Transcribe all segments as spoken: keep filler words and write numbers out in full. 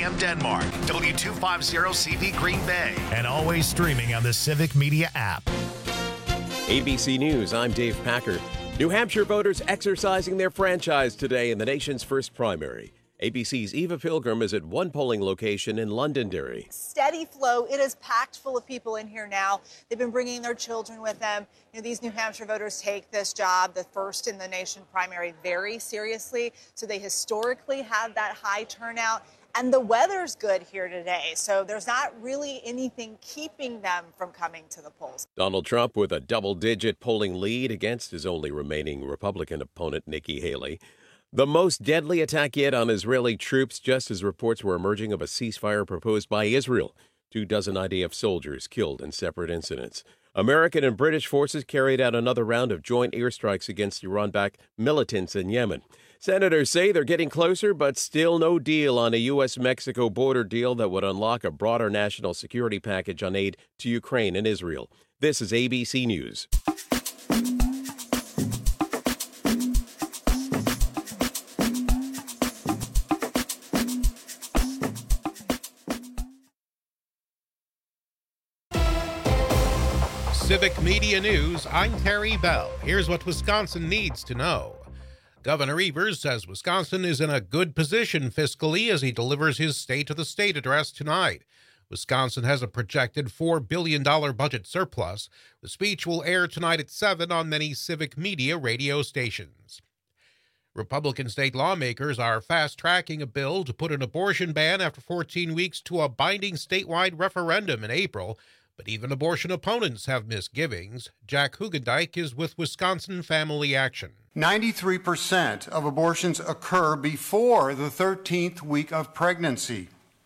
M Denmark, W two fifty C V Green Bay, and always streaming on the Civic Media app. A B C News, I'm Dave Packer. New Hampshire voters exercising their franchise today in the nation's first primary. A B C's Eva Pilgrim is at one polling location in Londonderry. Steady flow. It is packed full of people in here now. They've been bringing their children with them. You know, these New Hampshire voters take this job, the first in the nation primary, very seriously. So they historically have that high turnout. And the weather's good here today, so there's not really anything keeping them from coming to the polls. Donald Trump with a double-digit polling lead against his only remaining Republican opponent, Nikki Haley. The most deadly attack yet on Israeli troops, just as reports were emerging of a ceasefire proposed by Israel. Two dozen I D F soldiers killed in separate incidents. American and British forces carried out another round of joint airstrikes against Iran-backed militants in Yemen. Senators say they're getting closer, but still no deal on a U S Mexico border deal that would unlock a broader national security package on aid to Ukraine and Israel. This is A B C News. Civic Media News, I'm Terry Bell. Here's what Wisconsin needs to know. Governor Evers says Wisconsin is in a good position fiscally as he delivers his State of the State address tonight. Wisconsin has a projected four billion dollars budget surplus. The speech will air tonight at seven on many Civic Media radio stations. Republican state lawmakers are fast-tracking a bill to put an abortion ban after fourteen weeks to a binding statewide referendum in April. But even abortion opponents have misgivings. Jack Hugendijk is with Wisconsin Family Action. ninety-three percent of abortions occur before the thirteenth week of pregnancy.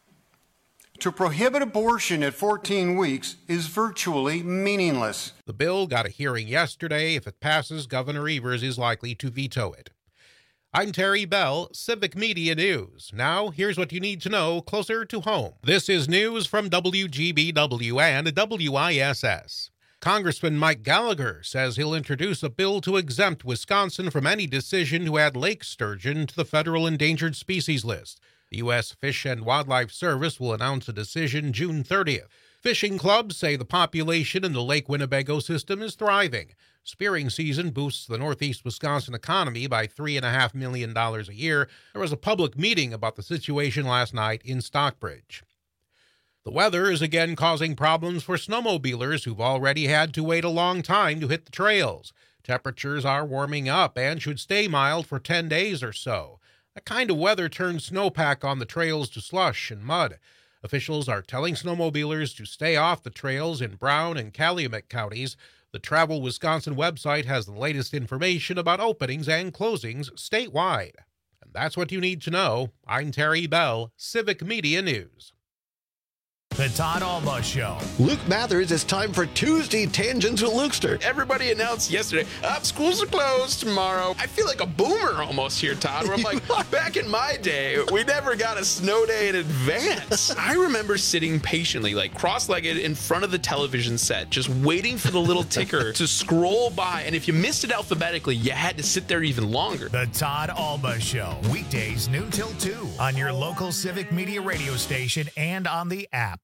To prohibit abortion at fourteen weeks is virtually meaningless. The bill got a hearing yesterday. If it passes, Governor Evers is likely to veto it. I'm Terry Bell, Civic Media News. Now, here's what you need to know closer to home. This is news from W G B W and W I S S. Congressman Mike Gallagher says he'll introduce a bill to exempt Wisconsin from any decision to add lake sturgeon to the federal endangered species list. The U S Fish and Wildlife Service will announce a decision June thirtieth. Fishing clubs say the population in the Lake Winnebago system is thriving. Spearing season boosts the northeast Wisconsin economy by three point five million dollars a year. There was a public meeting about the situation last night in Stockbridge. The weather is again causing problems for snowmobilers who've already had to wait a long time to hit the trails. Temperatures are warming up and should stay mild for ten days or so. That kind of weather turns snowpack on the trails to slush and mud. Officials are telling snowmobilers to stay off the trails in Brown and Calumet counties. The Travel Wisconsin website has the latest information about openings and closings statewide. And that's what you need to know. I'm Terry Bell, Civic Media News. The Todd Alba Show. Luke Mathers, it's time for Tuesday Tangents with Lukester. Everybody announced yesterday, uh, schools are closed tomorrow. I feel like a boomer almost here, Todd, where I'm like, back in my day, we never got a snow day in advance. I remember sitting patiently, like cross-legged in front of the television set, just waiting for the little ticker to scroll by. And if you missed it alphabetically, you had to sit there even longer. The Todd Alba Show. Weekdays noon till two on your local Civic Media radio station and on the app.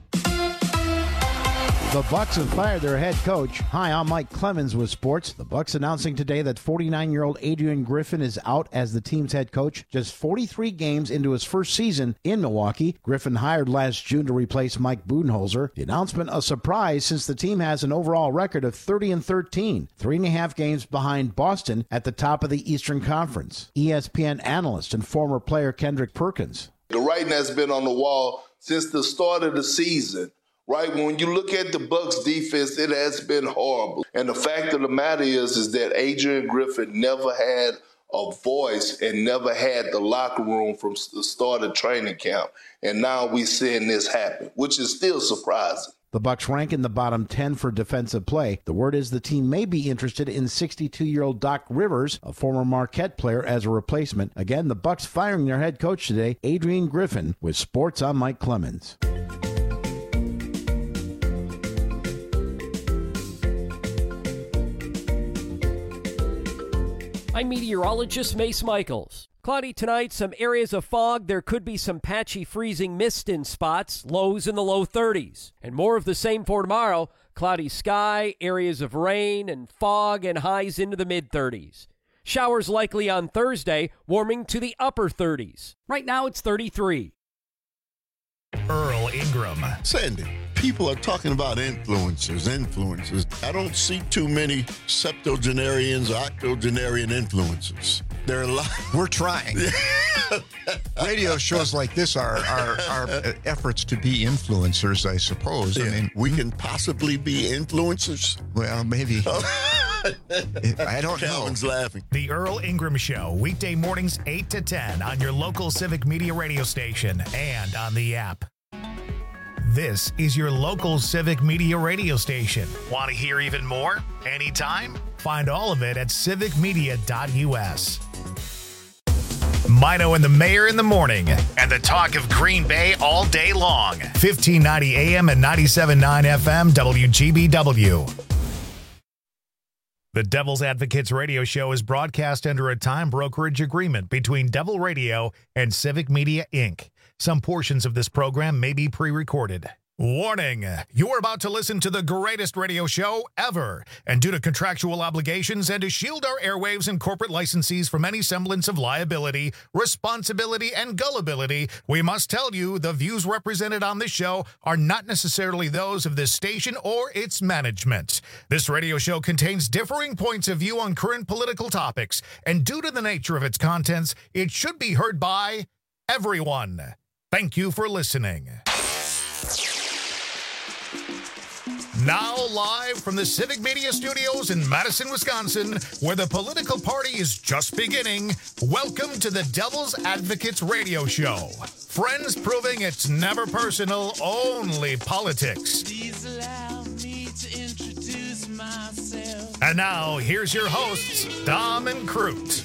The Bucs have fired their head coach. Hi, I'm Mike Clemens with sports. The Bucs announcing today that forty-nine-year-old Adrian Griffin is out as the team's head coach just forty-three games into his first season in Milwaukee. Griffin hired last June to replace Mike Budenholzer. The announcement a surprise since the team has an overall record of thirty and thirteen, three and a half games behind Boston at the top of the Eastern Conference. E S P N analyst and former player Kendrick Perkins. The writing has been on the wall since the start of the season. Right, when you look at the Bucs defense, it has been horrible. And the fact of the matter is, is that Adrian Griffin never had a voice and never had the locker room from the start of training camp. And now we're seeing this happen, which is still surprising. The Bucs rank in the bottom ten for defensive play. The word is the team may be interested in sixty-two-year-old Doc Rivers, a former Marquette player, as a replacement. Again, the Bucs firing their head coach today, Adrian Griffin, with sports on Mike Clemens. I'm meteorologist Mace Michaels. Cloudy tonight, some areas of fog. There could be some patchy freezing mist in spots, lows in the low thirties. And more of the same for tomorrow. Cloudy sky, areas of rain and fog, and highs into the mid-thirties. Showers likely on Thursday, warming to the upper thirties. Right now it's thirty-three. Earl Ingram. Sandy, people are talking about influencers, influencers. I don't see too many septuagenarians or octogenarian influencers. There are a lot. We're trying. Radio shows like this are, are, are efforts to be influencers, I suppose. Yeah. I mean, we can possibly be influencers. Well, maybe. I don't know. Calvin's laughing. The Earl Ingram Show, weekday mornings eight to ten on your local Civic Media radio station and on the app. This is your local Civic Media radio station. Want to hear even more? Anytime? Find all of it at civic media dot u s. Mino and the Mayor in the morning, and the talk of Green Bay all day long. fifteen ninety A M and ninety-seven point nine F M W G B W. The Devil's Advocates radio show is broadcast under a time brokerage agreement between Devil Radio and Civic Media, Incorporated. Some portions of this program may be pre-recorded. Warning, you're about to listen to the greatest radio show ever. And due to contractual obligations and to shield our airwaves and corporate licensees from any semblance of liability, responsibility, and gullibility, we must tell you the views represented on this show are not necessarily those of this station or its management. This radio show contains differing points of view on current political topics, and due to the nature of its contents, it should be heard by everyone. Thank you for listening. Now live from the Civic Media Studios in Madison, Wisconsin, where the political party is just beginning, welcome to the Devil's Advocates radio show. Friends proving it's never personal, only politics. Please allow me to introduce myself. And now, here's your hosts, Dom and Crute.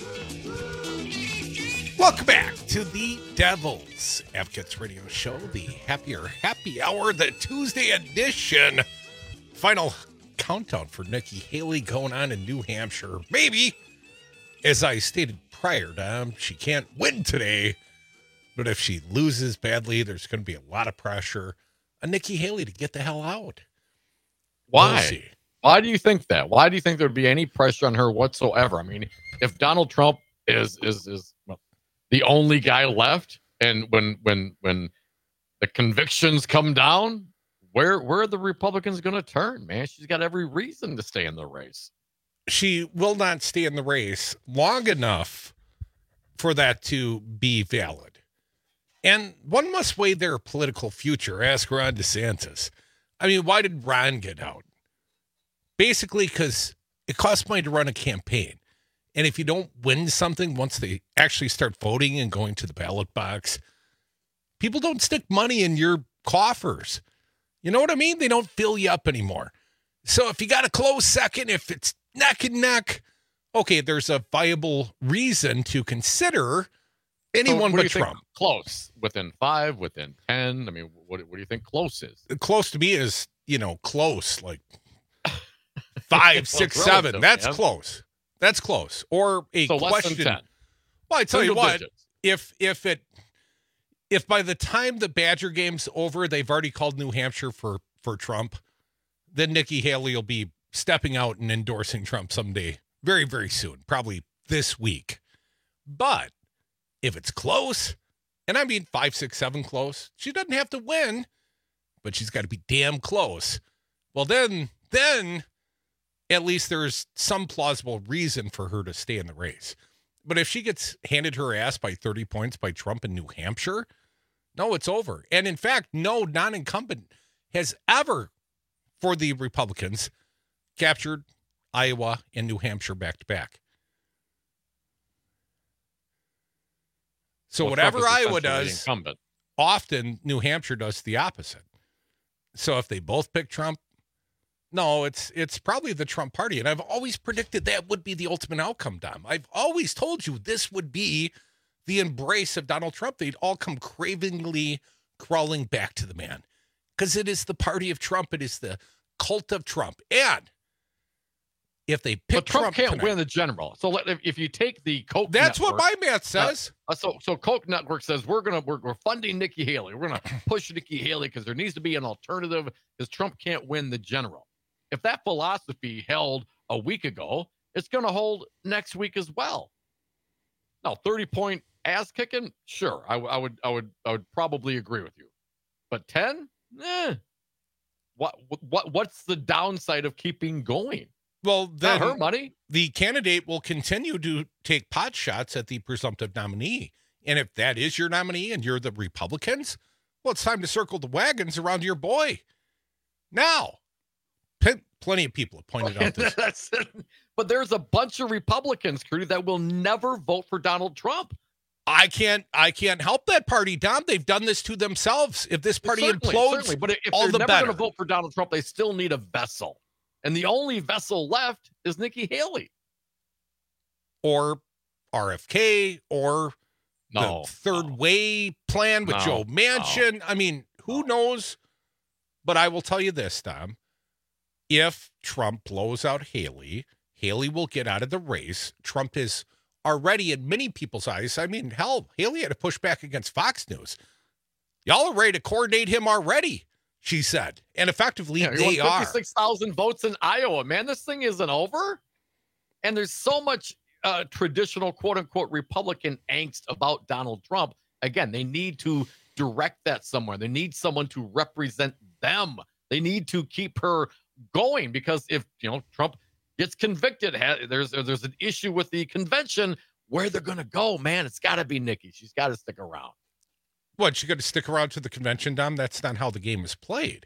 Welcome back to the Devil's Advocates radio show, the happier happy hour, the Tuesday edition. Final countdown for Nikki Haley going on in New Hampshire. Maybe, as I stated prior, Dom, she can't win today, but if she loses badly, there's going to be a lot of pressure on Nikki Haley to get the hell out. Why? We'll see. Why do you think that? Why do you think there'd be any pressure on her whatsoever? I mean, if Donald Trump is is is well, the only guy left, and when when when the convictions come down, where where are the Republicans going to turn, man? She's got every reason to stay in the race. She will not stay in the race long enough for that to be valid. And one must weigh their political future. Ask Ron DeSantis. I mean, why did Ron get out? Basically because it costs money to run a campaign. And if you don't win something once they actually start voting and going to the ballot box, people don't stick money in your coffers. You know what I mean? They don't fill you up anymore. So if you got a close second, if it's neck and neck, okay, there's a viable reason to consider anyone so but Trump. Close, within five, within ten. I mean, what, what do you think close is? Close to me is, you know, close, like five, well, six, seven. That's yeah. close. That's close. Or a so question. Less than ten. Well, I tell Single you what, digits. if if it if by the time the Badger game's over, they've already called New Hampshire for for Trump, then Nikki Haley will be stepping out and endorsing Trump someday, very, very soon, probably this week. But if it's close, and I mean five, six, seven close, she doesn't have to win, but she's got to be damn close. Well, then, then at least there's some plausible reason for her to stay in the race. But if she gets handed her ass by thirty points by Trump in New Hampshire, no, it's over. And in fact, no non-incumbent has ever, for the Republicans, captured Iowa and New Hampshire back-to-back. So well, whatever Iowa does, often New Hampshire does the opposite. So if they both pick Trump, no, it's it's probably the Trump party. And I've always predicted that would be the ultimate outcome, Dom. I've always told you this would be the embrace of Donald Trump. They'd all come cravingly crawling back to the man. Because it is the party of Trump. It is the cult of Trump. And if they pick but Trump, Trump can't tonight, win the general. So let, if, if you take the Koch that's network, what my math says. Uh, so so Koch network says we're gonna we're, we're funding Nikki Haley. We're gonna push Nikki Haley because there needs to be an alternative because Trump can't win the general. If that philosophy held a week ago, it's gonna hold next week as well. Now, thirty point ass kicking, sure, I, I would I would I would probably agree with you, but ten, eh. What what what's the downside of keeping going? Well, then not her money. The candidate will continue to take pot shots at the presumptive nominee. And if that is your nominee and you're the Republicans, well, it's time to circle the wagons around your boy. Now, p- plenty of people have pointed out this. That's, but there's a bunch of Republicans, Crudy, that will never vote for Donald Trump. I can't I can't help that party, Dom. They've done this to themselves. If this party certainly, implodes, certainly. But if all they're the never better. going to vote for Donald Trump, they still need a vessel. And the only vessel left is Nikki Haley. Or R F K, or no, the third no. way plan with No, Joe Manchin. no. I mean, who knows? But I will tell you this, Dom. If Trump blows out Haley, Haley will get out of the race. Trump is already, in many people's eyes, I mean, hell, Haley had to push back against Fox News. Y'all are ready to coordinate him already, she said. And effectively, Yeah, they are. fifty-six thousand votes in Iowa, man. This thing isn't over. And there's so much uh, traditional, quote-unquote, Republican angst about Donald Trump. Again, they need to direct that somewhere. They need someone to represent them. They need to keep her going because if, you know, Trump gets convicted, there's there's an issue with the convention, where they're going to go, man. It's got to be Nikki. She's got to stick around. What, she got to stick around to the convention, Dom? That's not how the game is played.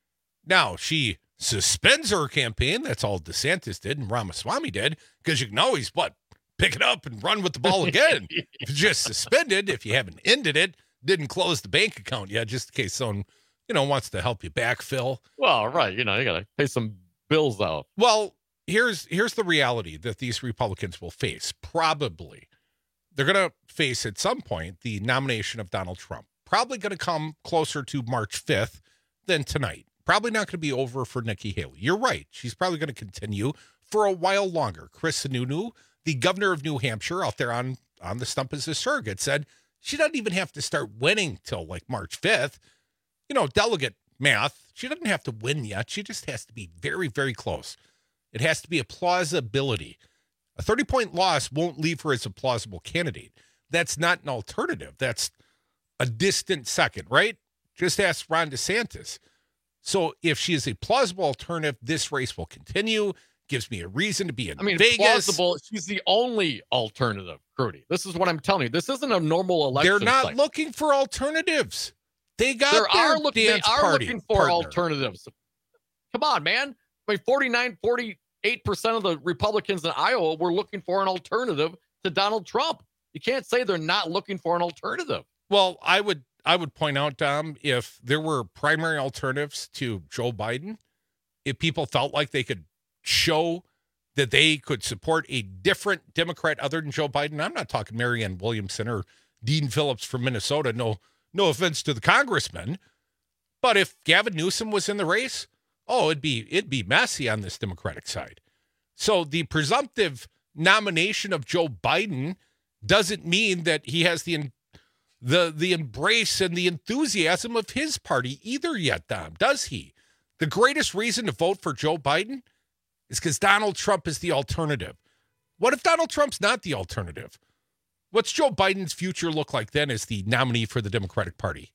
Now, she suspends her campaign. That's all DeSantis did and Ramaswamy did, because you can always, what, pick it up and run with the ball again. If it's just suspended, if you haven't ended it, didn't close the bank account yet, just in case someone, you know, wants to help you backfill. Well, right. You know, you got to pay some bills out. Well, here's here's the reality that these Republicans will face. Probably. They're going to face at some point the nomination of Donald Trump. Probably going to come closer to March fifth than tonight. Probably not going to be over for Nikki Haley. You're right. She's probably going to continue for a while longer. Chris Sununu, the governor of New Hampshire, out there on, on the stump as a surrogate, said she doesn't even have to start winning till like March fifth. You know, delegate math, she doesn't have to win yet. She just has to be very, very close. It has to be a plausibility. A thirty-point loss won't leave her as a plausible candidate. That's not an alternative. That's a distant second, right? Just ask Ron DeSantis. So if she is a plausible alternative, this race will continue. Gives me a reason to be in I mean, Vegas. plausible. She's the only alternative, Crudy. This is what I'm telling you. This isn't a normal election. They're not cycle. looking for alternatives. They got There their are looking. They dance are party looking for partner. alternatives. Come on, man. I mean, forty-nine, forty-eight percent of the Republicans in Iowa were looking for an alternative to Donald Trump. You can't say they're not looking for an alternative. Well, I would I would point out, Dom, if there were primary alternatives to Joe Biden, if people felt like they could show that they could support a different Democrat other than Joe Biden, I'm not talking Marianne Williamson or Dean Phillips from Minnesota. No, no offense to the congressman, but if Gavin Newsom was in the race, oh, it'd be it'd be messy on this Democratic side. So the presumptive nomination of Joe Biden doesn't mean that he has the the the embrace and the enthusiasm of his party either yet, Dom, does he? The greatest reason to vote for Joe Biden is because Donald Trump is the alternative. What if Donald Trump's not the alternative? What's Joe Biden's future look like then as the nominee for the Democratic Party?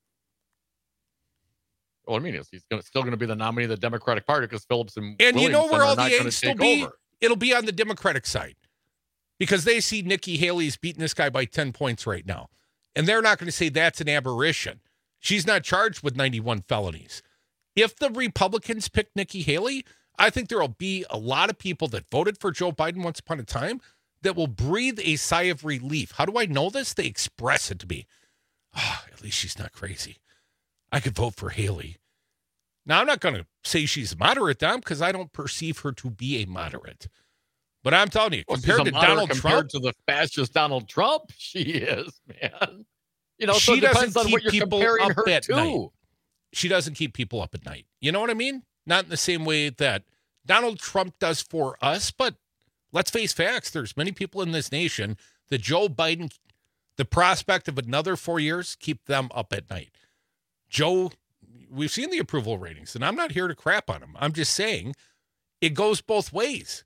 Well, I mean, he's he's gonna, still going to be the nominee of the Democratic Party because Phillips and And you know Williamson where are all the not gonna angst will take be? over. It'll be on the Democratic side because they see Nikki Haley's beating this guy by ten points right now. And they're not going to say that's an aberration. She's not charged with ninety-one felonies. If the Republicans pick Nikki Haley, I think there will be a lot of people that voted for Joe Biden once upon a time that will breathe a sigh of relief. How do I know this? They express it to me. Oh, at least she's not crazy. I could vote for Haley. Now, I'm not going to say she's moderate, Dom, because I don't perceive her to be a moderate. But I'm telling you, Well, compared she's to a moderate Donald compared Trump, to the fascist Donald Trump, she is, man. You know, so she it depends doesn't on what keep you're people comparing up her at to. night. She doesn't keep people up at night. You know what I mean? Not in the same way that Donald Trump does for us, but let's face facts. There's many people in this nation that Joe Biden, the prospect of another four years, keep them up at night. Joe, we've seen the approval ratings, and I'm not here to crap on him. I'm just saying it goes both ways.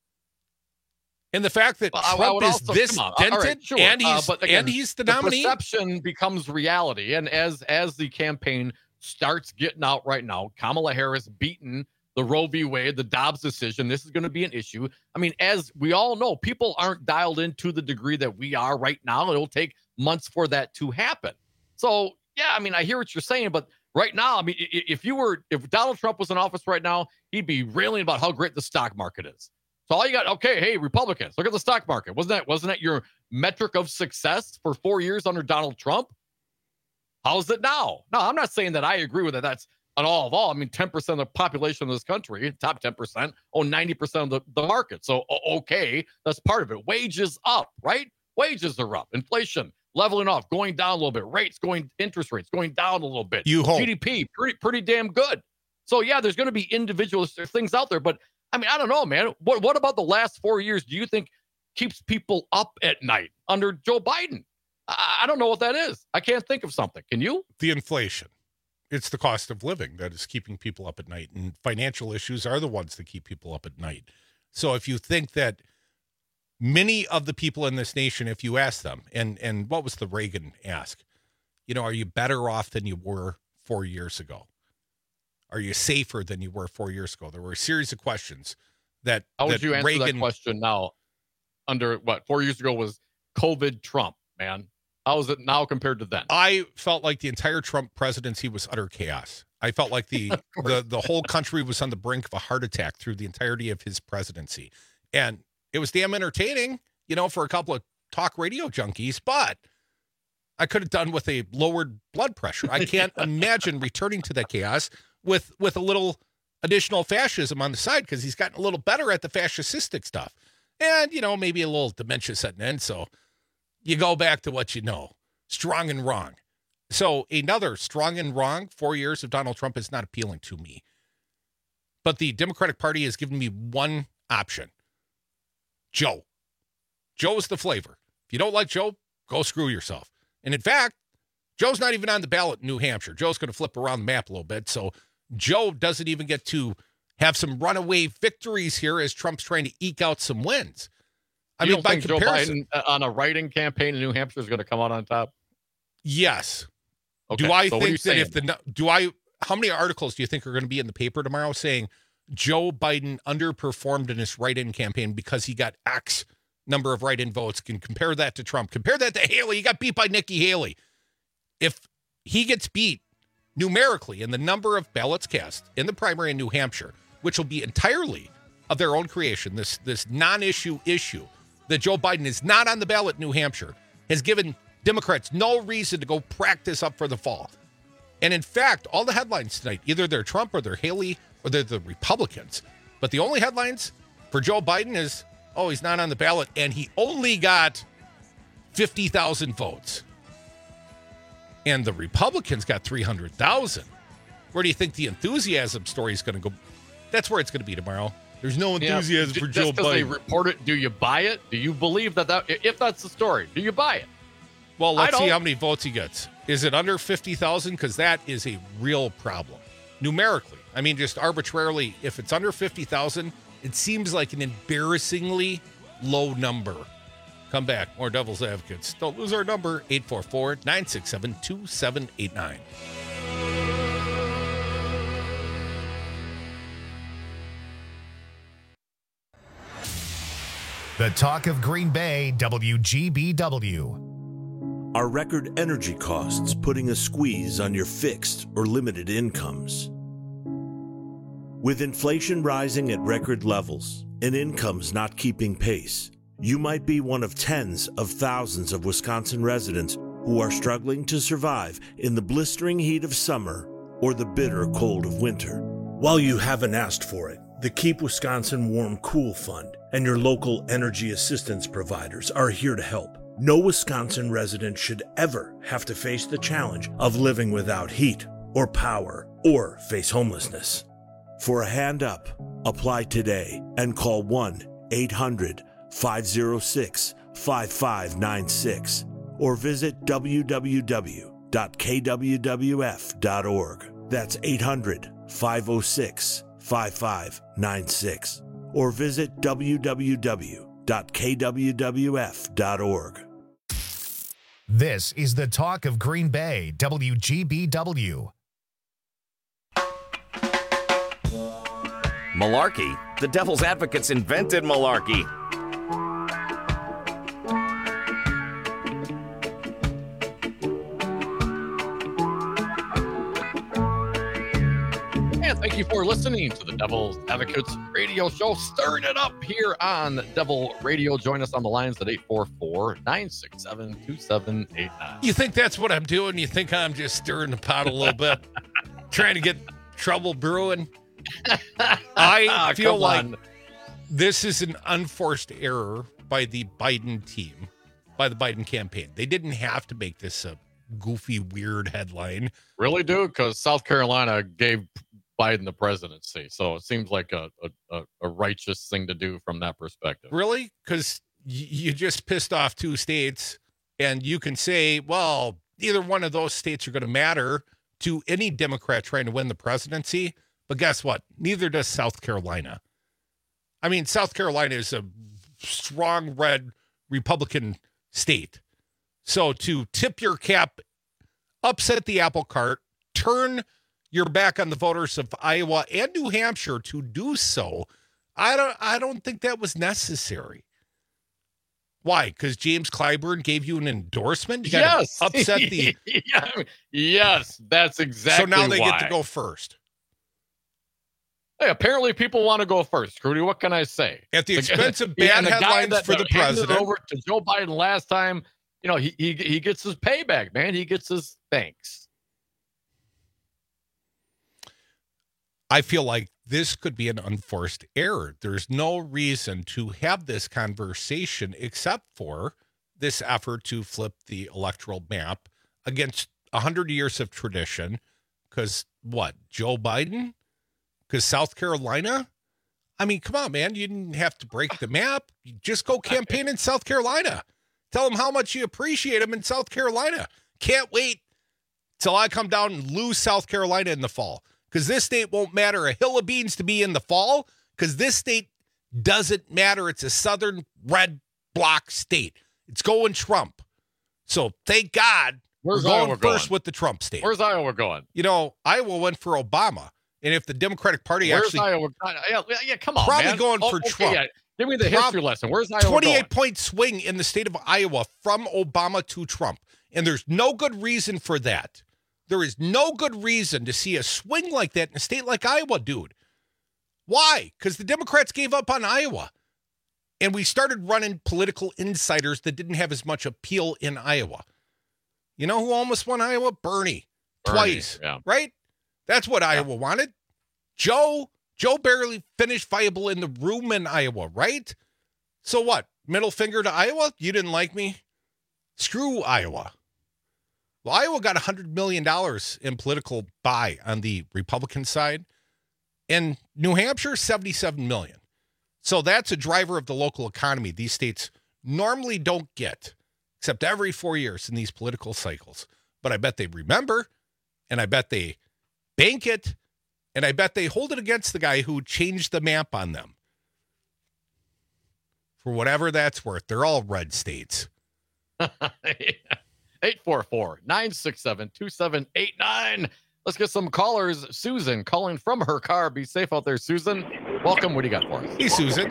And the fact that Well, I- I Trump would is also- this come on, dented all right, sure. and Uh, he's but again, and he's the nominee. perception becomes reality, and as as the campaign starts getting out right now, Kamala Harris beaten the Roe v. Wade, the Dobbs decision. This is going to be an issue. I mean, as we all know, people aren't dialed in to the degree that we are right now. It'll take months for that to happen. So, yeah, I mean, I hear what you're saying, but right now, I mean, i- if you were, if Donald Trump was in office right now, he'd be railing about how great the stock market is. So all you got, okay, hey, Republicans, look at the stock market. Wasn't that wasn't that your metric of success for four years under Donald Trump? How's it now? No, I'm not saying that I agree with it. That's an all of all. I mean, ten percent of the population of this country, top ten percent, own ninety percent of the, the market. So, o- okay, that's part of it. Wages up, right? Wages are up. Inflation leveling off, going down a little bit. Rates going, interest rates going down a little bit. You hope. G D P, pretty, pretty damn good. So, yeah, there's going to be individual things out there, but I mean, I don't know, man. What what about the last four years do you think keeps people up at night under Joe Biden? I, I don't know what that is. I can't think of something. Can you? The inflation. It's the cost of living that is keeping people up at night, and financial issues are the ones that keep people up at night. So if you think that many of the people in this nation, if you ask them, and and what was the Reagan ask? You know, are you better off than you were four years ago? Are you safer than you were four years ago? There were a series of questions that, How would that you answer Reagan, that question now? Under what four years ago was COVID Trump, man. How is it now compared to then? I felt like the entire Trump presidency was utter chaos. I felt like the the the whole country was on the brink of a heart attack through the entirety of his presidency. And it was damn entertaining, you know, for a couple of talk radio junkies, but I could have done with a lowered blood pressure. I can't imagine returning to that chaos with with a little additional fascism on the side, because he's gotten a little better at the fascistic stuff. And, you know, maybe a little dementia setting in. So you go back to what you know, strong and wrong. So another strong and wrong four years of Donald Trump is not appealing to me. But the Democratic Party has given me one option. Joe. Joe is the flavor. If you don't like Joe, go screw yourself. And in fact, Joe's not even on the ballot in New Hampshire. Joe's going to flip around the map a little bit. So Joe doesn't even get to have some runaway victories here as Trump's trying to eke out some wins. I you mean, don't by think Joe comparison, Biden uh, on a write-in campaign in New Hampshire is going to come out on top? yes. Okay, Do I so what are you think that if saying? the do I how many articles do you think are going to be in the paper tomorrow saying Joe Biden underperformed in his write-in campaign because he got X number of write-in votes? Can compare that to Trump. Compare that to Haley. He got beat by Nikki Haley. If he gets beat numerically in the number of ballots cast in the primary in New Hampshire, which will be entirely of their own creation, this this non-issue issue that Joe Biden is not on the ballot in New Hampshire has given Democrats no reason to go practice up for the fall. And in fact, all the headlines tonight, either they're Trump or they're Haley or they're the Republicans. But the only headlines for Joe Biden is, oh, he's not on the ballot and he only got fifty thousand votes. And the Republicans got three hundred thousand. Where do you think the enthusiasm story is going to go? That's where it's going to be tomorrow. There's no enthusiasm yeah, for just Joe because they Biden. report it, do you buy it? Do you believe that, that if that's the story, do you buy it? Well, let's I see don't. how many votes he gets. Is it under fifty thousand? Because that is a real problem. Numerically. I mean, just arbitrarily, if it's under fifty thousand, it seems like an embarrassingly low number. Come back. More Devil's Advocates. Don't lose our number, eight four four, nine six seven, two seven eight nine. The talk of Green Bay, W G B W. Are record energy costs putting a squeeze on your fixed or limited incomes? With inflation rising at record levels and incomes not keeping pace, you might be one of tens of thousands of Wisconsin residents who are struggling to survive in the blistering heat of summer or the bitter cold of winter. While you haven't asked for it, the Keep Wisconsin Warm Cool Fund and your local energy assistance providers are here to help. No Wisconsin resident should ever have to face the challenge of living without heat or power or face homelessness. For a hand up, apply today and call one eight hundred five oh six five five nine six or visit w w w dot k w w f dot org. That's eight hundred five oh six five five nine six or visit w w w dot k w w f dot org. This is the talk of Green Bay, W G B W. Malarkey? The devil's advocates invented malarkey. And thank you for listening to the Devil's Advocates radio show. Stirring it up here on Devil Radio. Join us on the lines at eight four four, nine six seven, two seven eight nine. You think that's what I'm doing? You think I'm just stirring the pot a little bit, trying to get trouble brewing? I feel like on. This is an unforced error by the Biden team, by the Biden campaign. They didn't have to make this a goofy, weird headline. Really, dude? Because South Carolina gave Biden the presidency, so it seems like a, a, a righteous thing to do from that perspective. Really? Because y- you just pissed off two states, and you can say, well, either one of those states are going to matter to any Democrat trying to win the presidency. But guess what? Neither does South Carolina. I mean, South Carolina is a strong red Republican state. So to tip your cap, upset the apple cart, turn your back on the voters of Iowa and New Hampshire to do so, I don't I don't think that was necessary. Why? Because James Clyburn gave you an endorsement? You yes. Upset the... yeah. Yes, that's exactly So now they why. get to go first. Hey, apparently people want to go first, Crudy. What can I say? At the expense of Yeah, bad and the guy headlines that for the handed president. over to Joe Biden last time, you know, he, he he gets his payback, man. He gets his thanks. I feel like this could be an unforced error. There's no reason to have this conversation except for this effort to flip the electoral map against one hundred years of tradition. Because what? Joe Biden? Because South Carolina? I mean, come on, man. You didn't have to break the map. You just go campaign in South Carolina. Tell them how much you appreciate them in South Carolina. Can't wait till I come down and lose South Carolina in the fall. Because this state won't matter a hill of beans to be in the fall. Because this state doesn't matter. It's a southern red bloc state. It's going Trump. So thank God Where's we're going Iowa first going? with the Trump state. Where's Iowa going? You know, Iowa went for Obama. And if the Democratic Party Where's actually... Iowa? Yeah, yeah, come on, Probably man. going Oh, for okay, Trump. yeah. Give me the Prob- history lesson. Where's Iowa twenty-eight going? point swing in the state of Iowa from Obama to Trump. And there's no good reason for that. There is no good reason to see a swing like that in a state like Iowa, dude. Why? Because the Democrats gave up on Iowa. And we started running political insiders that didn't have as much appeal in Iowa. You know who almost won Iowa? Bernie. Bernie, Twice. yeah. Right? That's what Iowa wanted. Joe, Joe barely finished viable in the room in Iowa, right? So what? Middle finger to Iowa? You didn't like me? Screw Iowa. Well, Iowa got one hundred million dollars in political buy on the Republican side. And New Hampshire, seventy-seven million dollars. So that's a driver of the local economy these states normally don't get, except every four years in these political cycles. But I bet they remember, and I bet they bank it, and I bet they hold it against the guy who changed the map on them. For whatever that's worth, they're all red states. eight four four, nine six seven, two seven eight nine. Let's get some callers. Susan calling from her car. Be safe out there, Susan. Welcome. What do you got for us? Hey, Susan.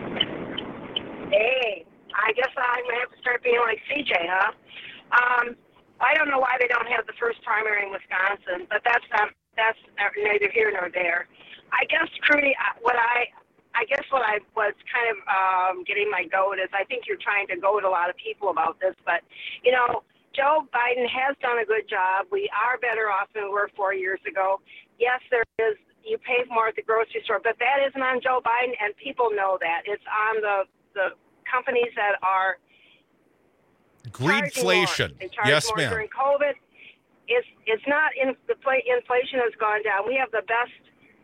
Hey, I guess I'm going to have to start being like C J, huh? Um, I don't know why they don't have the first primary in Wisconsin, but that's not, that's neither here nor there. I guess, Crudy, what I, I guess what I was kind of um, getting my goat is I think you're trying to goad a lot of people about this, but, you know, Joe Biden has done a good job. We are better off than we were four years ago. Yes, there is, you pay more at the grocery store, but that isn't on Joe Biden, and people know that. It's on the, the companies that are Greedflation. They charge Yes, more ma'am. during COVID. It's it's not in the play, inflation has gone down. We have the best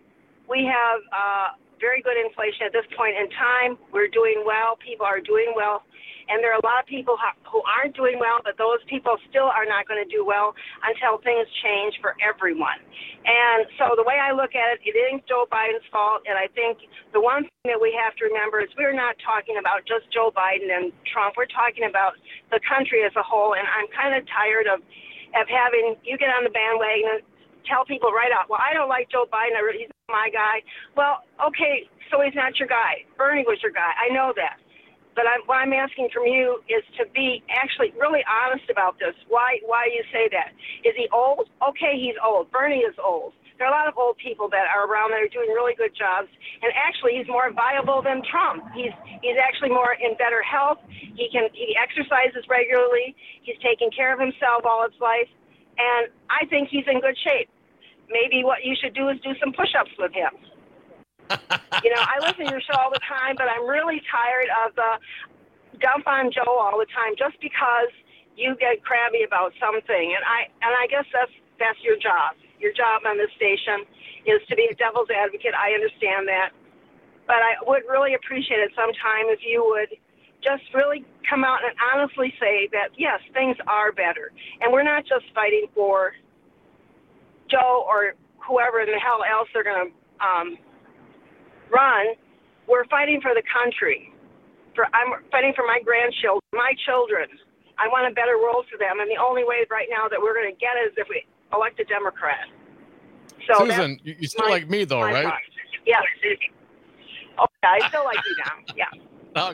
we have uh, very good inflation at this point in time. We're doing well. People are doing well. And there are a lot of people who aren't doing well, but those people still are not going to do well until things change for everyone. And so the way I look at it, it isn't Joe Biden's fault. And I think the one thing that we have to remember is we're not talking about just Joe Biden and Trump. We're talking about the country as a whole. And I'm kind of tired of, of having you get on the bandwagon and tell people right out, well, I don't like Joe Biden. I really, he's my guy. Well, okay, so he's not your guy. Bernie was your guy. I know that. But I'm, what I'm asking from you is to be actually really honest about this. Why why you say that? Is he old? Okay, he's old. Bernie is old. There are a lot of old people that are around that are doing really good jobs. And actually, he's more viable than Trump. He's he's actually more in better health. He can he exercises regularly. He's taking care of himself all his life. And I think he's in good shape. Maybe what you should do is do some push-ups with him. You know, I listen to your show all the time, but I'm really tired of the dump on Joe all the time just because you get crabby about something. And I and I guess that's that's your job. Your job on this station is to be a devil's advocate. I understand that. But I would really appreciate it sometime if you would just really come out and honestly say that, yes, things are better. And we're not just fighting for Joe or whoever in the hell else they're going to um, run. We're fighting for the country. For I'm fighting for my grandchildren, my children. I want a better world for them, and the only way right now that we're going to get it is if we elect a Democrat. So Susan, you, you still my, like me though, right? Thought. Yes. Oh, yeah, I still like you now. Yeah.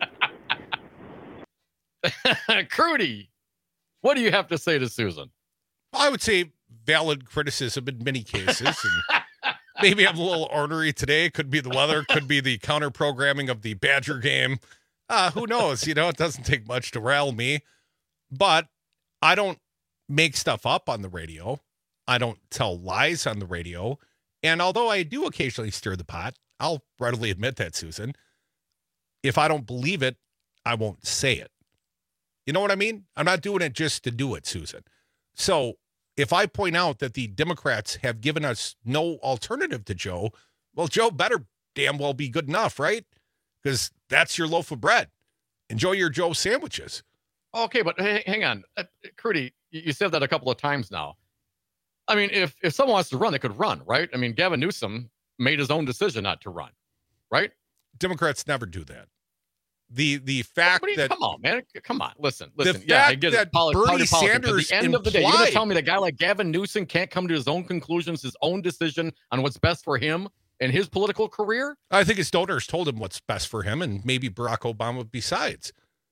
Okay. Crudy, what do you have to say to Susan? I would say valid criticism in many cases. And maybe I'm a little ornery today. Could be the weather. Could be the counter programming of the Badger game. Uh, who knows? You know, it doesn't take much to rile me. But I don't make stuff up on the radio. I don't tell lies on the radio. And although I do occasionally stir the pot, I'll readily admit that, Susan. If I don't believe it, I won't say it. You know what I mean? I'm not doing it just to do it, Susan. So if I point out that the Democrats have given us no alternative to Joe, well, Joe better damn well be good enough, right? Because that's your loaf of bread. Enjoy your Joe sandwiches. Okay, but hey, hang on. Uh, Crudy, you said that a couple of times now. I mean, if, if someone wants to run, they could run, right? I mean, Gavin Newsom made his own decision not to run, right? Democrats never do that. The the fact you, that... Come on, man. Come on. Listen, listen. The yeah, fact I get that it. Poli- Bernie politics. Sanders At the end implied... of the day, you're going to tell me that a guy like Gavin Newsom can't come to his own conclusions, his own decision on what's best for him and his political career? I think his donors told him what's best for him, and maybe Barack Obama besides.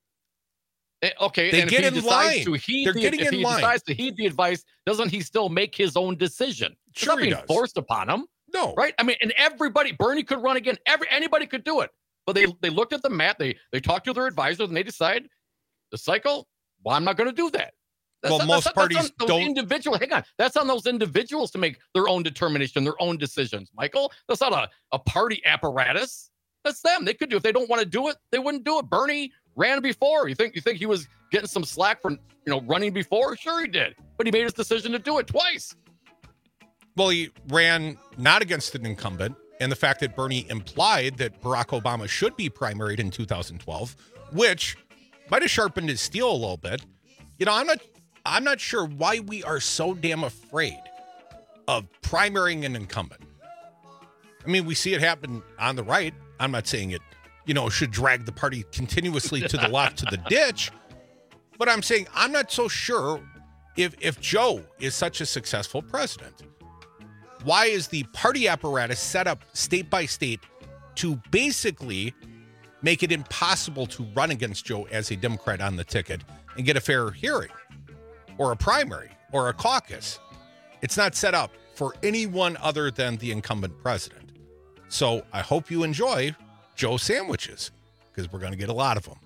Okay, they and get if he in decides line. to heed They're the, getting if in he line. decides to heed the advice, doesn't he still make his own decision? It's Sure not he being does. forced upon him. No. Right? I mean, and everybody, Bernie could run again. Every anybody could do it. But they they looked at the map, they they talked to their advisors, and they decide the cycle, well, I'm not going to do that. That's Well, not- most that's, parties that's on those don't- individual. Hang on, that's on those individuals to make their own determination, their own decisions. Michael, that's not a, a party apparatus. That's them. They could do. If they don't want to do it, they wouldn't do it. Bernie ran before. You think you think he was getting some slack for you know running before? Sure, he did. But he made his decision to do it twice. Well, he ran not against an incumbent, and the fact that Bernie implied that Barack Obama should be primaried in two thousand twelve, which might have sharpened his steel a little bit. You know, I'm not I'm not sure why we are so damn afraid of primarying an incumbent. I mean, we see it happen on the right. I'm not saying it, you know, should drag the party continuously to the left to the ditch, but I'm saying I'm not so sure if if Joe is such a successful president. Why is the party apparatus set up state by state to basically make it impossible to run against Joe as a Democrat on the ticket and get a fair hearing or a primary or a caucus? It's not set up for anyone other than the incumbent president. So I hope you enjoy Joe sandwiches because we're going to get a lot of them.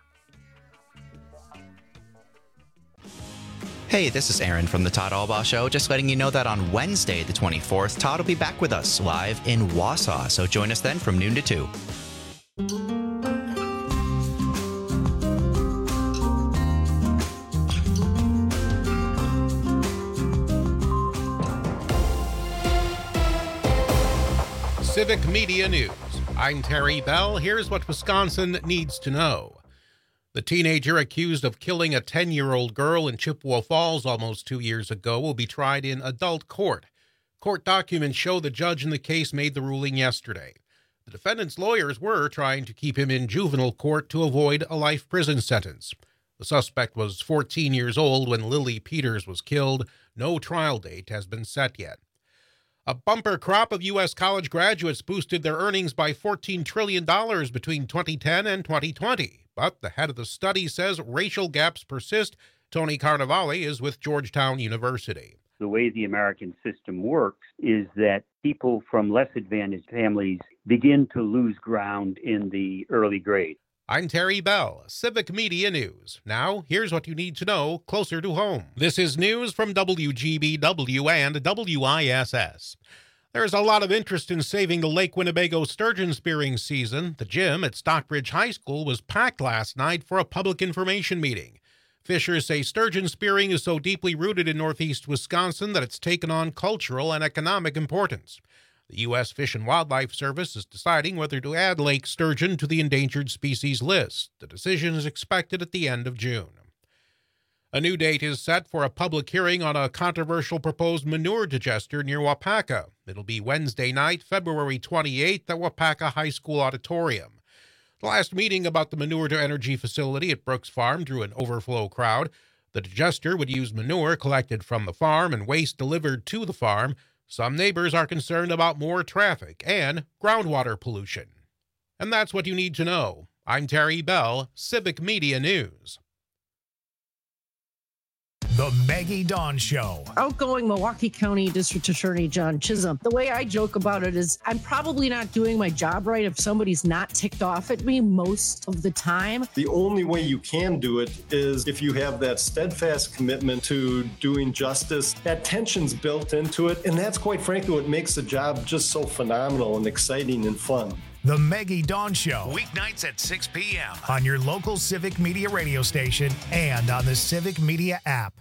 Hey, this is Aaron from the Todd Albaugh Show. Just letting you know that on Wednesday, the twenty-fourth, Todd will be back with us live in Wausau. So join us then from noon to two. Civic Media News. I'm Terry Bell. Here's what Wisconsin needs to know. The teenager accused of killing a ten-year-old girl in Chippewa Falls almost two years ago will be tried in adult court. Court documents show the judge in the case made the ruling yesterday. The defendant's lawyers were trying to keep him in juvenile court to avoid a life prison sentence. The suspect was fourteen years old when Lily Peters was killed. No trial date has been set yet. A bumper crop of U S college graduates boosted their earnings by fourteen trillion dollars between twenty ten and twenty twenty. But the head of the study says racial gaps persist. Tony Carnevale is with Georgetown University. The way the American system works is that people from less advantaged families begin to lose ground in the early grades. I'm Terry Bell, Civic Media News. Now, here's what you need to know closer to home. This is news from W G B W and W I S S. There's a lot of interest in saving the Lake Winnebago sturgeon spearing season. The gym at Stockbridge High School was packed last night for a public information meeting. Fishers say sturgeon spearing is so deeply rooted in northeast Wisconsin that it's taken on cultural and economic importance. The U S Fish and Wildlife Service is deciding whether to add lake sturgeon to the endangered species list. The decision is expected at the end of June. A new date is set for a public hearing on a controversial proposed manure digester near Wapaka. It'll be Wednesday night, February twenty-eighth, at Wapaka High School Auditorium. The last meeting about the manure-to-energy facility at Brooks Farm drew an overflow crowd. The digester would use manure collected from the farm and waste delivered to the farm. Some neighbors are concerned about more traffic and groundwater pollution. And that's what you need to know. I'm Terry Bell, Civic Media News. The Maggie Dawn Show. Outgoing Milwaukee County District Attorney John Chisholm. The way I joke about it is I'm probably not doing my job right if somebody's not ticked off at me most of the time. The only way you can do it is if you have that steadfast commitment to doing justice. That tension's built into it, and that's quite frankly what makes the job just so phenomenal and exciting and fun. The Maggie Dawn Show, weeknights at six p.m. on your local Civic Media radio station and on the Civic Media app.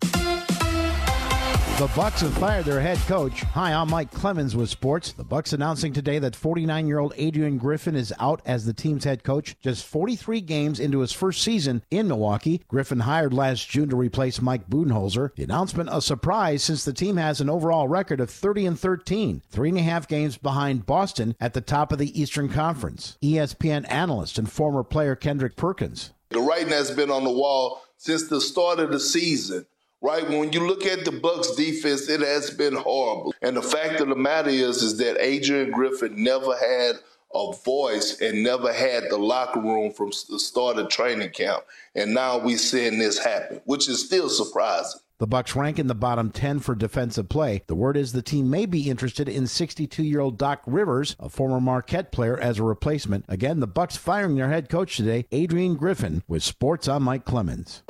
The Bucs have fired their head coach. Hi, I'm Mike Clemens with sports. The Bucs announcing today that forty-nine-year-old Adrian Griffin is out as the team's head coach just forty-three games into his first season in Milwaukee. Griffin hired last June to replace Mike Budenholzer. The announcement a surprise since the team has an overall record of thirty and thirteen, three and a half games behind Boston at the top of the Eastern Conference. E S P N analyst and former player Kendrick Perkins. The writing has been on the wall since the start of the season. Right, when you look at the Bucs defense, it has been horrible. And the fact of the matter is, is that Adrian Griffin never had a voice and never had the locker room from the start of training camp. And now we're seeing this happen, which is still surprising. The Bucs rank in the bottom ten for defensive play. The word is the team may be interested in sixty-two-year-old Doc Rivers, a former Marquette player, as a replacement. Again, the Bucs firing their head coach today, Adrian Griffin. With sports, I'm Mike Clemens.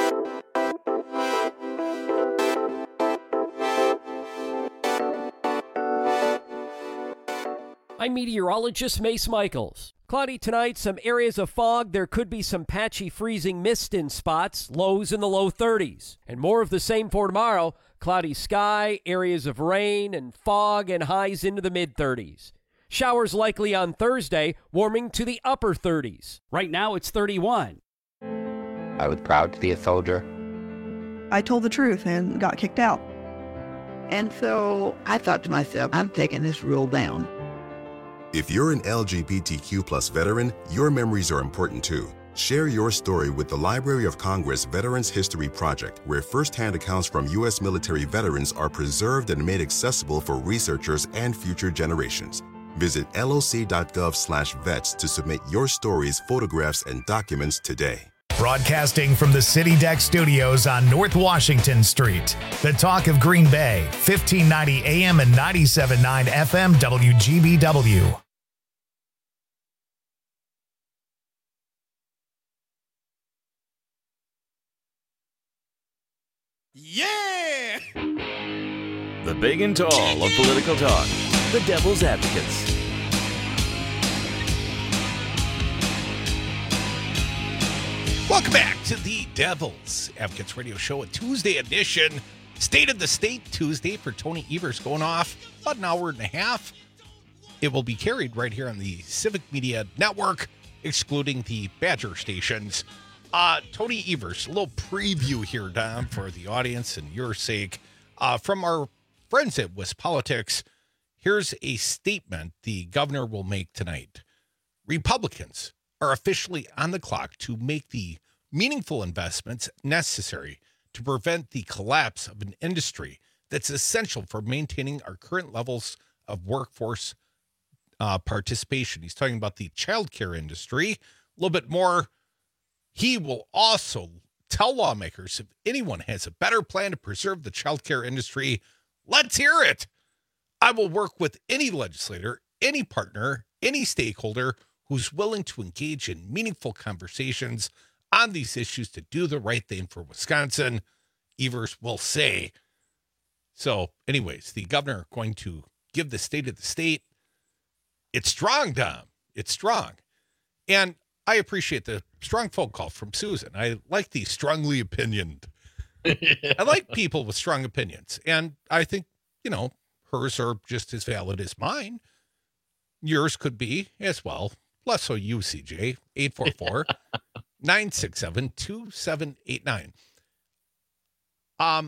I'm meteorologist Mace Michaels. Cloudy tonight, some areas of fog. There could be some patchy freezing mist in spots, lows in the low thirties. And more of the same for tomorrow. Cloudy sky, areas of rain and fog, and highs into the mid-thirties. Showers likely on Thursday, warming to the upper thirties. Right now it's thirty-one. I was proud to be a soldier. I told the truth and got kicked out. And so I thought to myself, I'm taking this rule down. If you're an L G B T Q plus veteran, your memories are important too. Share your story with the Library of Congress Veterans History Project, where firsthand accounts from U S military veterans are preserved and made accessible for researchers and future generations. Visit loc.gov slash vets to submit your stories, photographs, and documents today. Broadcasting from the City Deck Studios on North Washington Street. The talk of Green Bay, fifteen ninety A M and ninety-seven point nine F M W G B W. Yeah! The big and tall of political talk. The Devil's Advocates. Welcome back to the Devil's Advocates Radio Show, a Tuesday edition. State of the State Tuesday for Tony Evers, going off about an hour and a half. It will be carried right here on the Civic Media Network, excluding the Badger stations. Uh, Tony Evers, a little preview here, Dom, for the audience and your sake. Uh, from our friends at WisPolitics, here's a statement the governor will make tonight. Republicans are officially on the clock to make the meaningful investments necessary to prevent the collapse of an industry that's essential for maintaining our current levels of workforce uh, participation. He's talking about the childcare industry. A little bit more. He will also tell lawmakers if anyone has a better plan to preserve the childcare industry, let's hear it. I will work with any legislator, any partner, any stakeholder who's willing to engage in meaningful conversations on these issues to do the right thing for Wisconsin, Evers will say. So, anyways, the governor going to give the state of the state. It's strong, Dom. It's strong. And I appreciate the strong phone call from Susan. I like the strongly opinioned. I like people with strong opinions. And I think, you know, hers are just as valid as mine. Yours could be as well. Less so you, C J. eight four four, nine six seven, two seven eight nine. Um,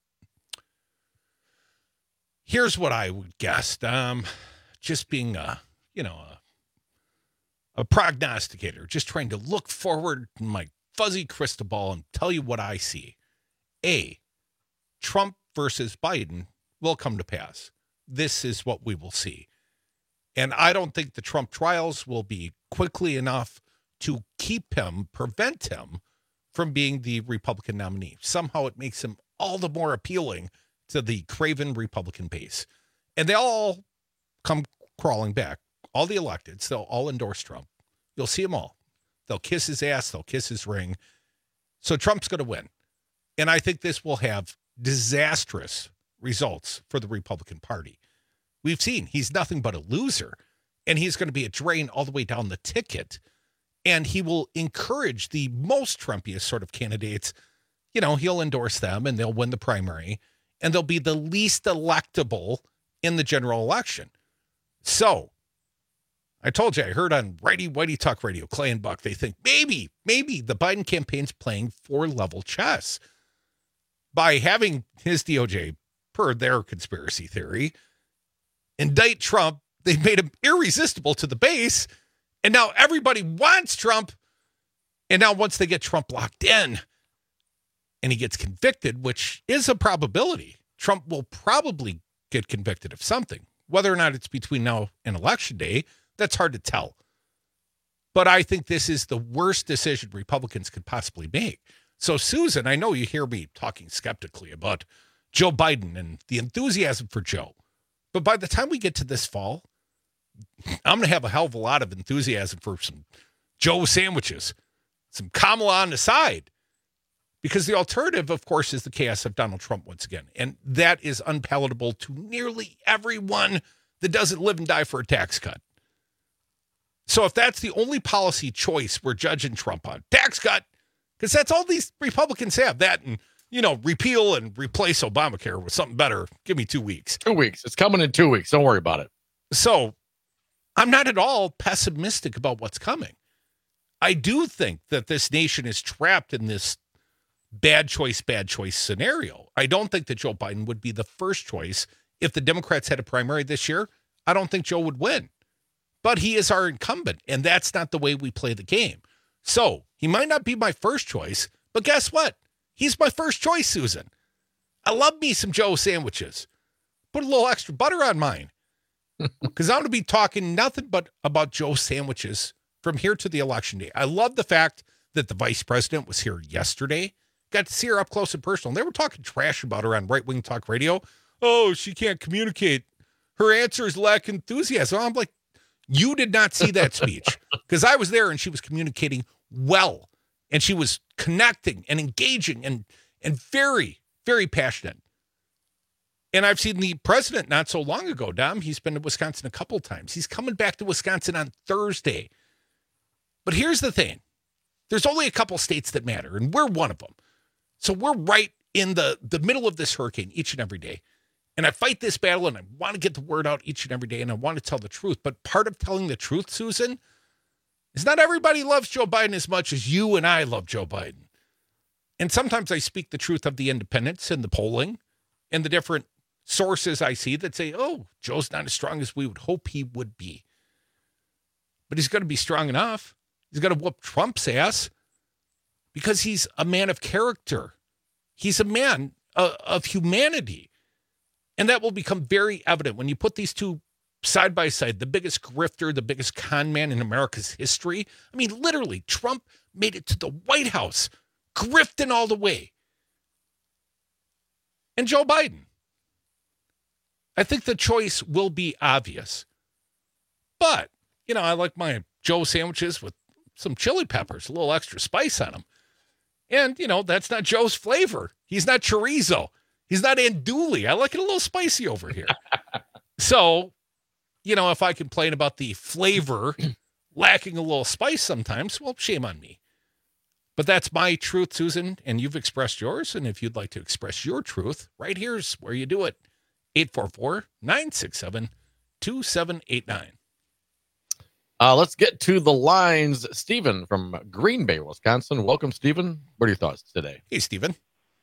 here's what I would guess. Um, just being a, you know, a, a prognosticator, just trying to look forward in my fuzzy crystal ball and tell you what I see. A, Trump versus Biden will come to pass. This is what we will see. And I don't think the Trump trials will be quickly enough to keep him, prevent him from being the Republican nominee. Somehow it makes him all the more appealing to the craven Republican base. And they all come crawling back. All the electeds, they'll all endorse Trump. You'll see them all. They'll kiss his ass. They'll kiss his ring. So Trump's going to win. And I think this will have disastrous results for the Republican Party. We've seen he's nothing but a loser, and he's going to be a drain all the way down the ticket. And he will encourage the most Trumpiest sort of candidates. You know, he'll endorse them and they'll win the primary, and they'll be the least electable in the general election. So I told you, I heard on Righty Whitey Talk Radio, Clay and Buck, they think maybe, maybe the Biden campaign's playing four level chess by having his D O J, per their conspiracy theory, indict Trump. They've made him irresistible to the base. And now everybody wants Trump. And now once they get Trump locked in and he gets convicted, which is a probability, Trump will probably get convicted of something. Whether or not it's between now and Election Day, that's hard to tell. But I think this is the worst decision Republicans could possibly make. So, Susan, I know you hear me talking skeptically about Joe Biden and the enthusiasm for Joe. But by the time we get to this fall, I'm going to have a hell of a lot of enthusiasm for some Joe sandwiches, some Kamala on the side. Because the alternative, of course, is the chaos of Donald Trump once again. And that is unpalatable to nearly everyone that doesn't live and die for a tax cut. So if that's the only policy choice we're judging Trump on, tax cut, because that's all these Republicans have, that and, you know, repeal and replace Obamacare with something better. Give me two weeks. Two weeks. It's coming in two weeks. Don't worry about it. So I'm not at all pessimistic about what's coming. I do think that this nation is trapped in this bad choice, bad choice scenario. I don't think that Joe Biden would be the first choice. If the Democrats had a primary this year, I don't think Joe would win. But he is our incumbent, and that's not the way we play the game. So he might not be my first choice, but guess what? He's my first choice, Susan. I love me some Joe sandwiches. Put a little extra butter on mine. Because I'm going to be talking nothing but about Joe sandwiches from here to the election day. I love the fact that the vice president was here yesterday. Got to see her up close and personal. They were talking trash about her on Right Wing Talk Radio. Oh, she can't communicate. Her answers lack enthusiasm. I'm like, you did not see that speech, because I was there and she was communicating well, and she was connecting and engaging and and very, very passionate. And I've seen the president not so long ago, Dom. He's been to Wisconsin a couple of times. He's coming back to Wisconsin on Thursday. But here's the thing. There's only a couple states that matter, and we're one of them. So we're right in the, the middle of this hurricane each and every day. And I fight this battle, and I want to get the word out each and every day, and I want to tell the truth. But part of telling the truth, Susan, is not everybody loves Joe Biden as much as you and I love Joe Biden. And sometimes I speak the truth of the independents and the polling and the different sources I see that say, oh, Joe's not as strong as we would hope he would be. But he's going to be strong enough. He's going to whoop Trump's ass because he's a man of character. He's a man uh, of humanity. And that will become very evident when you put these two side by side, the biggest grifter, the biggest con man in America's history. I mean, literally, Trump made it to the White House, grifting all the way. And Joe Biden. I think the choice will be obvious. But, you know, I like my Joe sandwiches with some chili peppers, a little extra spice on them. And, you know, that's not Joe's flavor. He's not chorizo. He's not andouille. I like it a little spicy over here. So, you know, if I complain about the flavor lacking a little spice sometimes, well, shame on me. But that's my truth, Susan, and you've expressed yours. And if you'd like to express your truth, right here's where you do it. eight four four, nine six seven, two seven eight nine. Uh, let's get to the lines. Stephen from Green Bay, Wisconsin. Welcome, Stephen. What are your thoughts today? Hey, Stephen.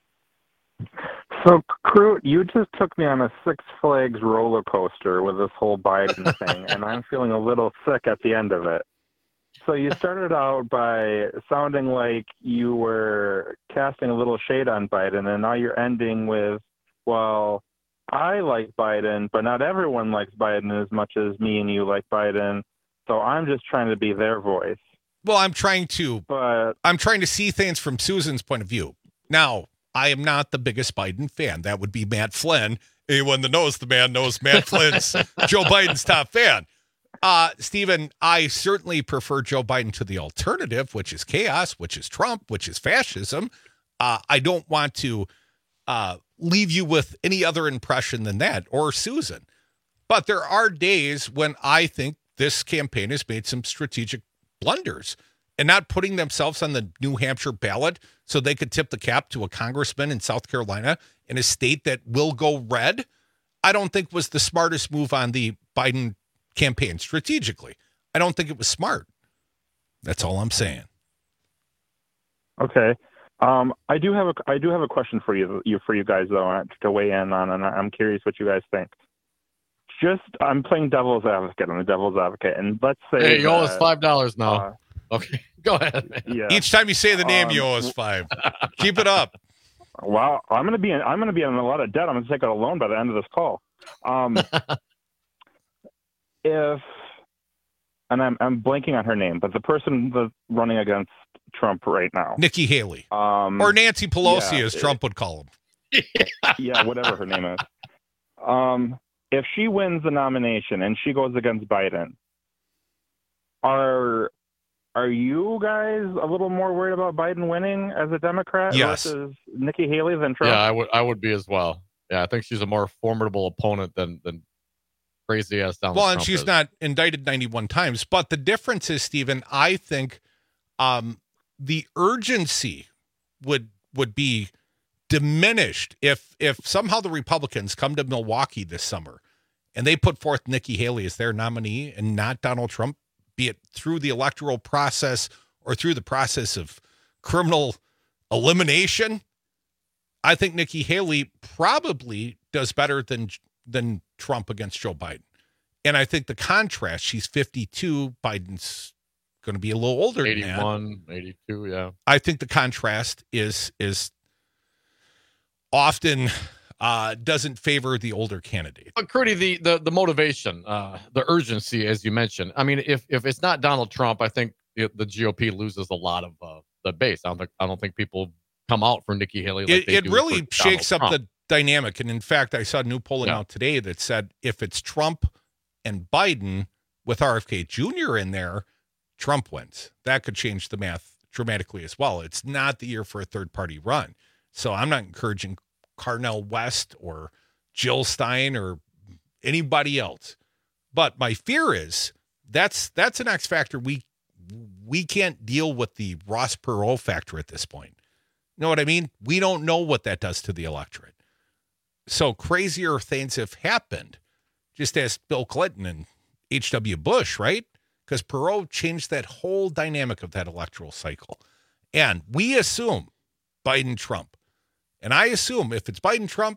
So, Crew, you just took me on a Six Flags roller coaster with this whole Biden thing, and I'm feeling a little sick at the end of it. So you started out by sounding like you were casting a little shade on Biden, and now you're ending with, well, I like Biden, but not everyone likes Biden as much as me and you like Biden. So I'm just trying to be their voice. Well, I'm trying to, but I'm trying to see things from Susan's point of view. Now, I am not the biggest Biden fan. That would be Matt Flynn. Anyone that knows the man knows Matt Flynn's Joe Biden's top fan. Uh, Stephen, I certainly prefer Joe Biden to the alternative, which is chaos, which is Trump, which is fascism. Uh, I don't want to uh, leave you with any other impression than that, or Susan. But there are days when I think this campaign has made some strategic blunders and not putting themselves on the New Hampshire ballot so they could tip the cap to a congressman in South Carolina in a state that will go red, I don't think was the smartest move on the Biden campaign strategically. I don't think it was smart. That's all I'm saying. Okay. Um, I do have a I do have a question for you you for you guys though to weigh in on, and I'm curious what you guys think. Just I'm playing devil's advocate. I'm a devil's advocate, and let's say hey, you that, owe us five dollars now. Uh, okay, go ahead, man. Yeah. Each time you say the name, Um, you owe us five. Keep it up. Wow, I'm gonna be in, I'm gonna be in a lot of debt. I'm gonna take out a loan by the end of this call. Um, if and I'm I'm blanking on her name, but the person that's running against Trump right now, Nikki Haley, um, or Nancy Pelosi, yeah, as Trump would call him. yeah, whatever her name is. Um, if she wins the nomination and she goes against Biden, are are you guys a little more worried about Biden winning as a Democrat Yes. versus Nikki Haley than Trump? Yeah, I would. I would be as well. Yeah, I think she's a more formidable opponent than than crazy ass Donald Well, Trump and she's is. not indicted ninety-one times. But the difference is, Stephen, I think um, the urgency would would be diminished if if somehow the Republicans come to Milwaukee this summer and they put forth Nikki Haley as their nominee and not Donald Trump, be it through the electoral process or through the process of criminal elimination. I think Nikki Haley probably does better than than Trump against Joe Biden. And I think the contrast, she's fifty-two, Biden's going to be a little older than that. eighty-one, eighty-two, yeah. I think the contrast is is often uh, doesn't favor the older candidate. But Crudy, the the the motivation, uh, the urgency, as you mentioned. I mean, if if it's not Donald Trump, I think the, the G O P loses a lot of uh, the base. I don't think I don't think people come out for Nikki Haley. Like It, they it do really for shakes Donald up Trump. the dynamic. And in fact, I saw new polling Yeah. out today that said if it's Trump and Biden with R F K Junior in there, Trump wins. That could change the math dramatically as well. It's not the year for a third party run. So I'm not encouraging Carnell West or Jill Stein or anybody else. But my fear is that's that's an X factor. We we can't deal with the Ross Perot factor at this point. You know what I mean? We don't know what that does to the electorate. So crazier things have happened. Just ask Bill Clinton and H W Bush, right? Because Perot changed that whole dynamic of that electoral cycle. And we assume Biden-Trump. And I assume if it's Biden-Trump,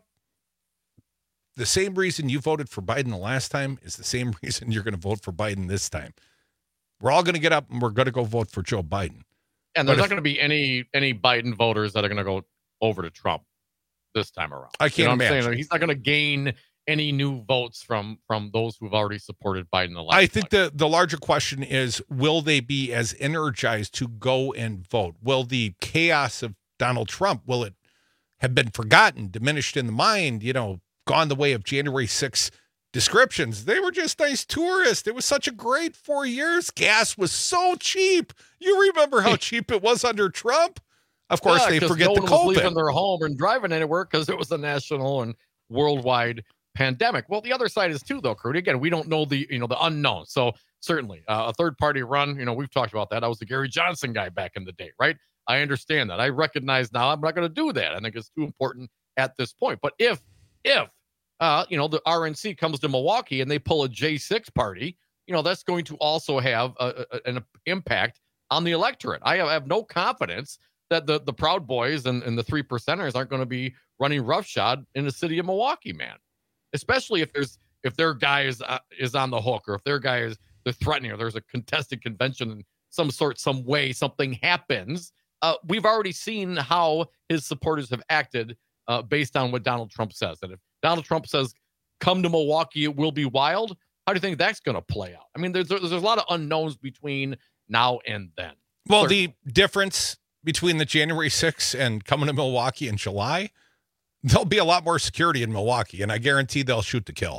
the same reason you voted for Biden the last time is the same reason you're going to vote for Biden this time. We're all going to get up and we're going to go vote for Joe Biden. And there's not going to be any any Biden voters that are going to go over to Trump this time around. I can't you know what imagine. I'm saying? He's not going to gain any new votes from from those who've already supported Biden the last I think the, the larger question is, will they be as energized to go and vote? Will the chaos of Donald Trump, will it have been forgotten, diminished in the mind, you know, gone the way of January sixth descriptions? They were just nice tourists. It was such a great four years. Gas was so cheap. You remember how cheap it was under Trump? Of course, yeah, they forget no the one COVID. was leaving their home and driving anywhere because it was a national and worldwide pandemic. Well, the other side is too, though, Crudy. Again, we don't know the you know the unknown. So certainly uh, a third party run. You know, we've talked about that. I was the Gary Johnson guy back in the day, right? I understand that. I recognize now I'm not going to do that. I think it's too important at this point. But if if uh, you know the R N C comes to Milwaukee and they pull a J six party, you know that's going to also have a, a, an impact on the electorate. I have, I have no confidence that the the Proud Boys and, and the three percenters aren't going to be running roughshod in the city of Milwaukee, man. Especially if there's if their guy is uh, is on the hook, or if their guy is they're threatening, or there's a contested convention in some sort, some way, something happens. Uh, we've already seen how his supporters have acted uh, based on what Donald Trump says. And if Donald Trump says, "Come to Milwaukee, it will be wild," how do you think that's going to play out? I mean, there's there's a lot of unknowns between now and then. Well, Certainly. the difference between the January sixth and coming to Milwaukee in July, there'll be a lot more security in Milwaukee, and I guarantee they'll shoot to kill.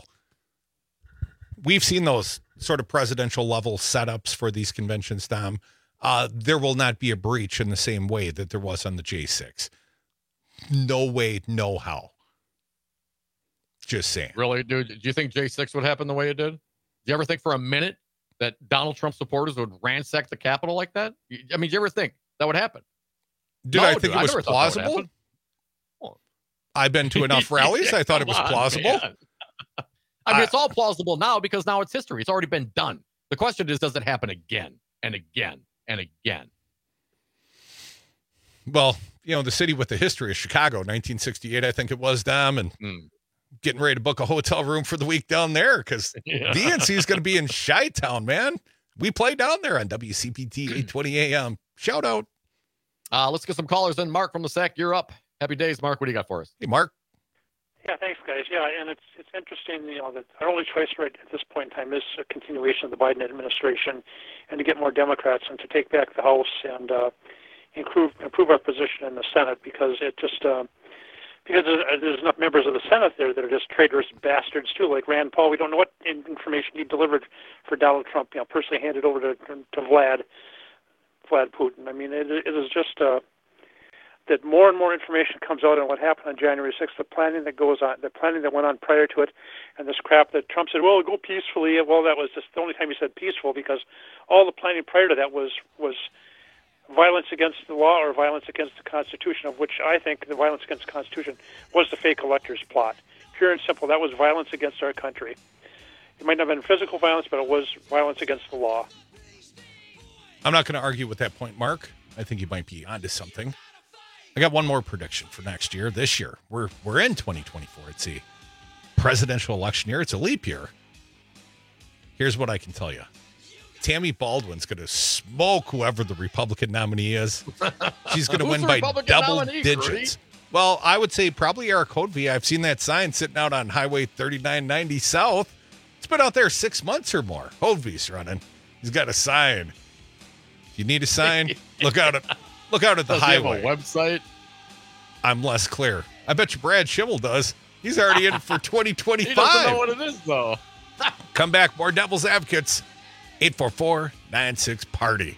We've seen those sort of presidential level setups for these conventions, Tom. Uh, there will not be a breach in the same way that there was on the J six. No way, no how. Just saying. Really, dude? Do you think J six would happen the way it did? Do you ever think for a minute that Donald Trump supporters would ransack the Capitol like that? I mean, do you ever think that would happen? Did No, I think dude, it I was never thought that would plausible? happen. Well, I've been to enough rallies. I thought it was Come on, plausible. man. I mean, it's all plausible now because now it's history. It's already been done. The question is, does it happen again and again and again? Well, you know, the city with the history of Chicago, nineteen sixty-eight, I think it was, Dom, and mm. getting ready to book a hotel room for the week down there because Yeah. D N C is going to be in Chi-Town, man. We play down there on W C P T eight twenty A M. Shout out. Uh, let's get some callers in. Mark from the S A C, you're up. Happy days, Mark. What do you got for us? Hey, Mark. Yeah, thanks, guys. Yeah, and it's it's interesting, you know, that our only choice right at this point in time is a continuation of the Biden administration, and to get more Democrats and to take back the House and uh, improve improve our position in the Senate, because it just uh, because there's, there's enough members of the Senate there that are just traitorous bastards too, like Rand Paul. We don't know what information he delivered for Donald Trump. You know, personally handed over to to Vlad Vlad Putin. I mean, it, it is just. Uh, that more and more information comes out on what happened on January sixth, the planning that goes on, the planning that went on prior to it, and this crap that Trump said, well, go peacefully. Well, that was just the only time he said peaceful, because all the planning prior to that was was violence against the law or violence against the Constitution, of which I think the violence against the Constitution was the fake electors plot. Pure and simple, that was violence against our country. It might not have been physical violence, but it was violence against the law. I'm not going to argue with that point, Mark. I think you might be onto something. I got one more prediction for next year. This year, we're we're in twenty twenty-four. It's a presidential election year. It's a leap year. Here's what I can tell you. Tammy Baldwin's going to smoke whoever the Republican nominee is. She's going to win by double nominee, digits. Rudy? Well, I would say probably Eric Hodvie. I've seen that sign sitting out on Highway thirty-nine ninety South. It's been out there six months or more. Hodvie's running. He's got a sign. If you need a sign, look out at look out at the Does he have highway. a website? I'm less clear. I bet you Brad Schimmel does. He's already in for twenty twenty-five. He doesn't know what it is, though. Come back. More Devil's Advocates. eight four four, nine six, party.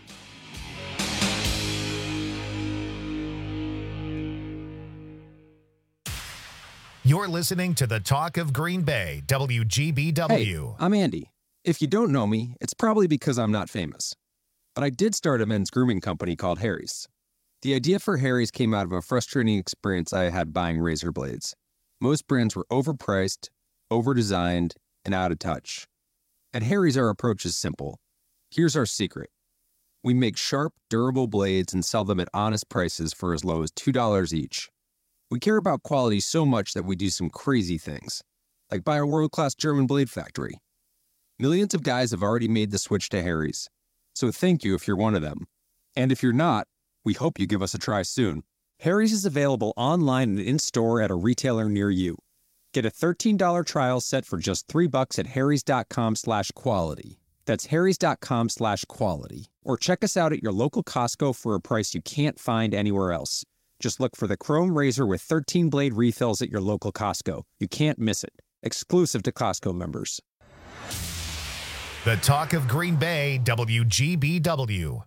You're listening to the Talk of Green Bay, W G B W. Hey, I'm Andy. If you don't know me, it's probably because I'm not famous. But I did start a men's grooming company called Harry's. The idea for Harry's came out of a frustrating experience I had buying razor blades. Most brands were overpriced, overdesigned, and out of touch. At Harry's, our approach is simple. Here's our secret. We make sharp, durable blades and sell them at honest prices for as low as two dollars each. We care about quality so much that we do some crazy things, like buy a world-class German blade factory. Millions of guys have already made the switch to Harry's, so thank you if you're one of them. And if you're not, we hope you give us a try soon. Harry's is available online and in-store at a retailer near you. Get a thirteen dollars trial set for just three bucks at harrys.com slash quality. That's harrys.com slash quality. Or check us out at your local Costco for a price you can't find anywhere else. Just look for the Chrome Razor with thirteen blade refills at your local Costco. You can't miss it. Exclusive to Costco members. The talk of Green Bay, W G B W.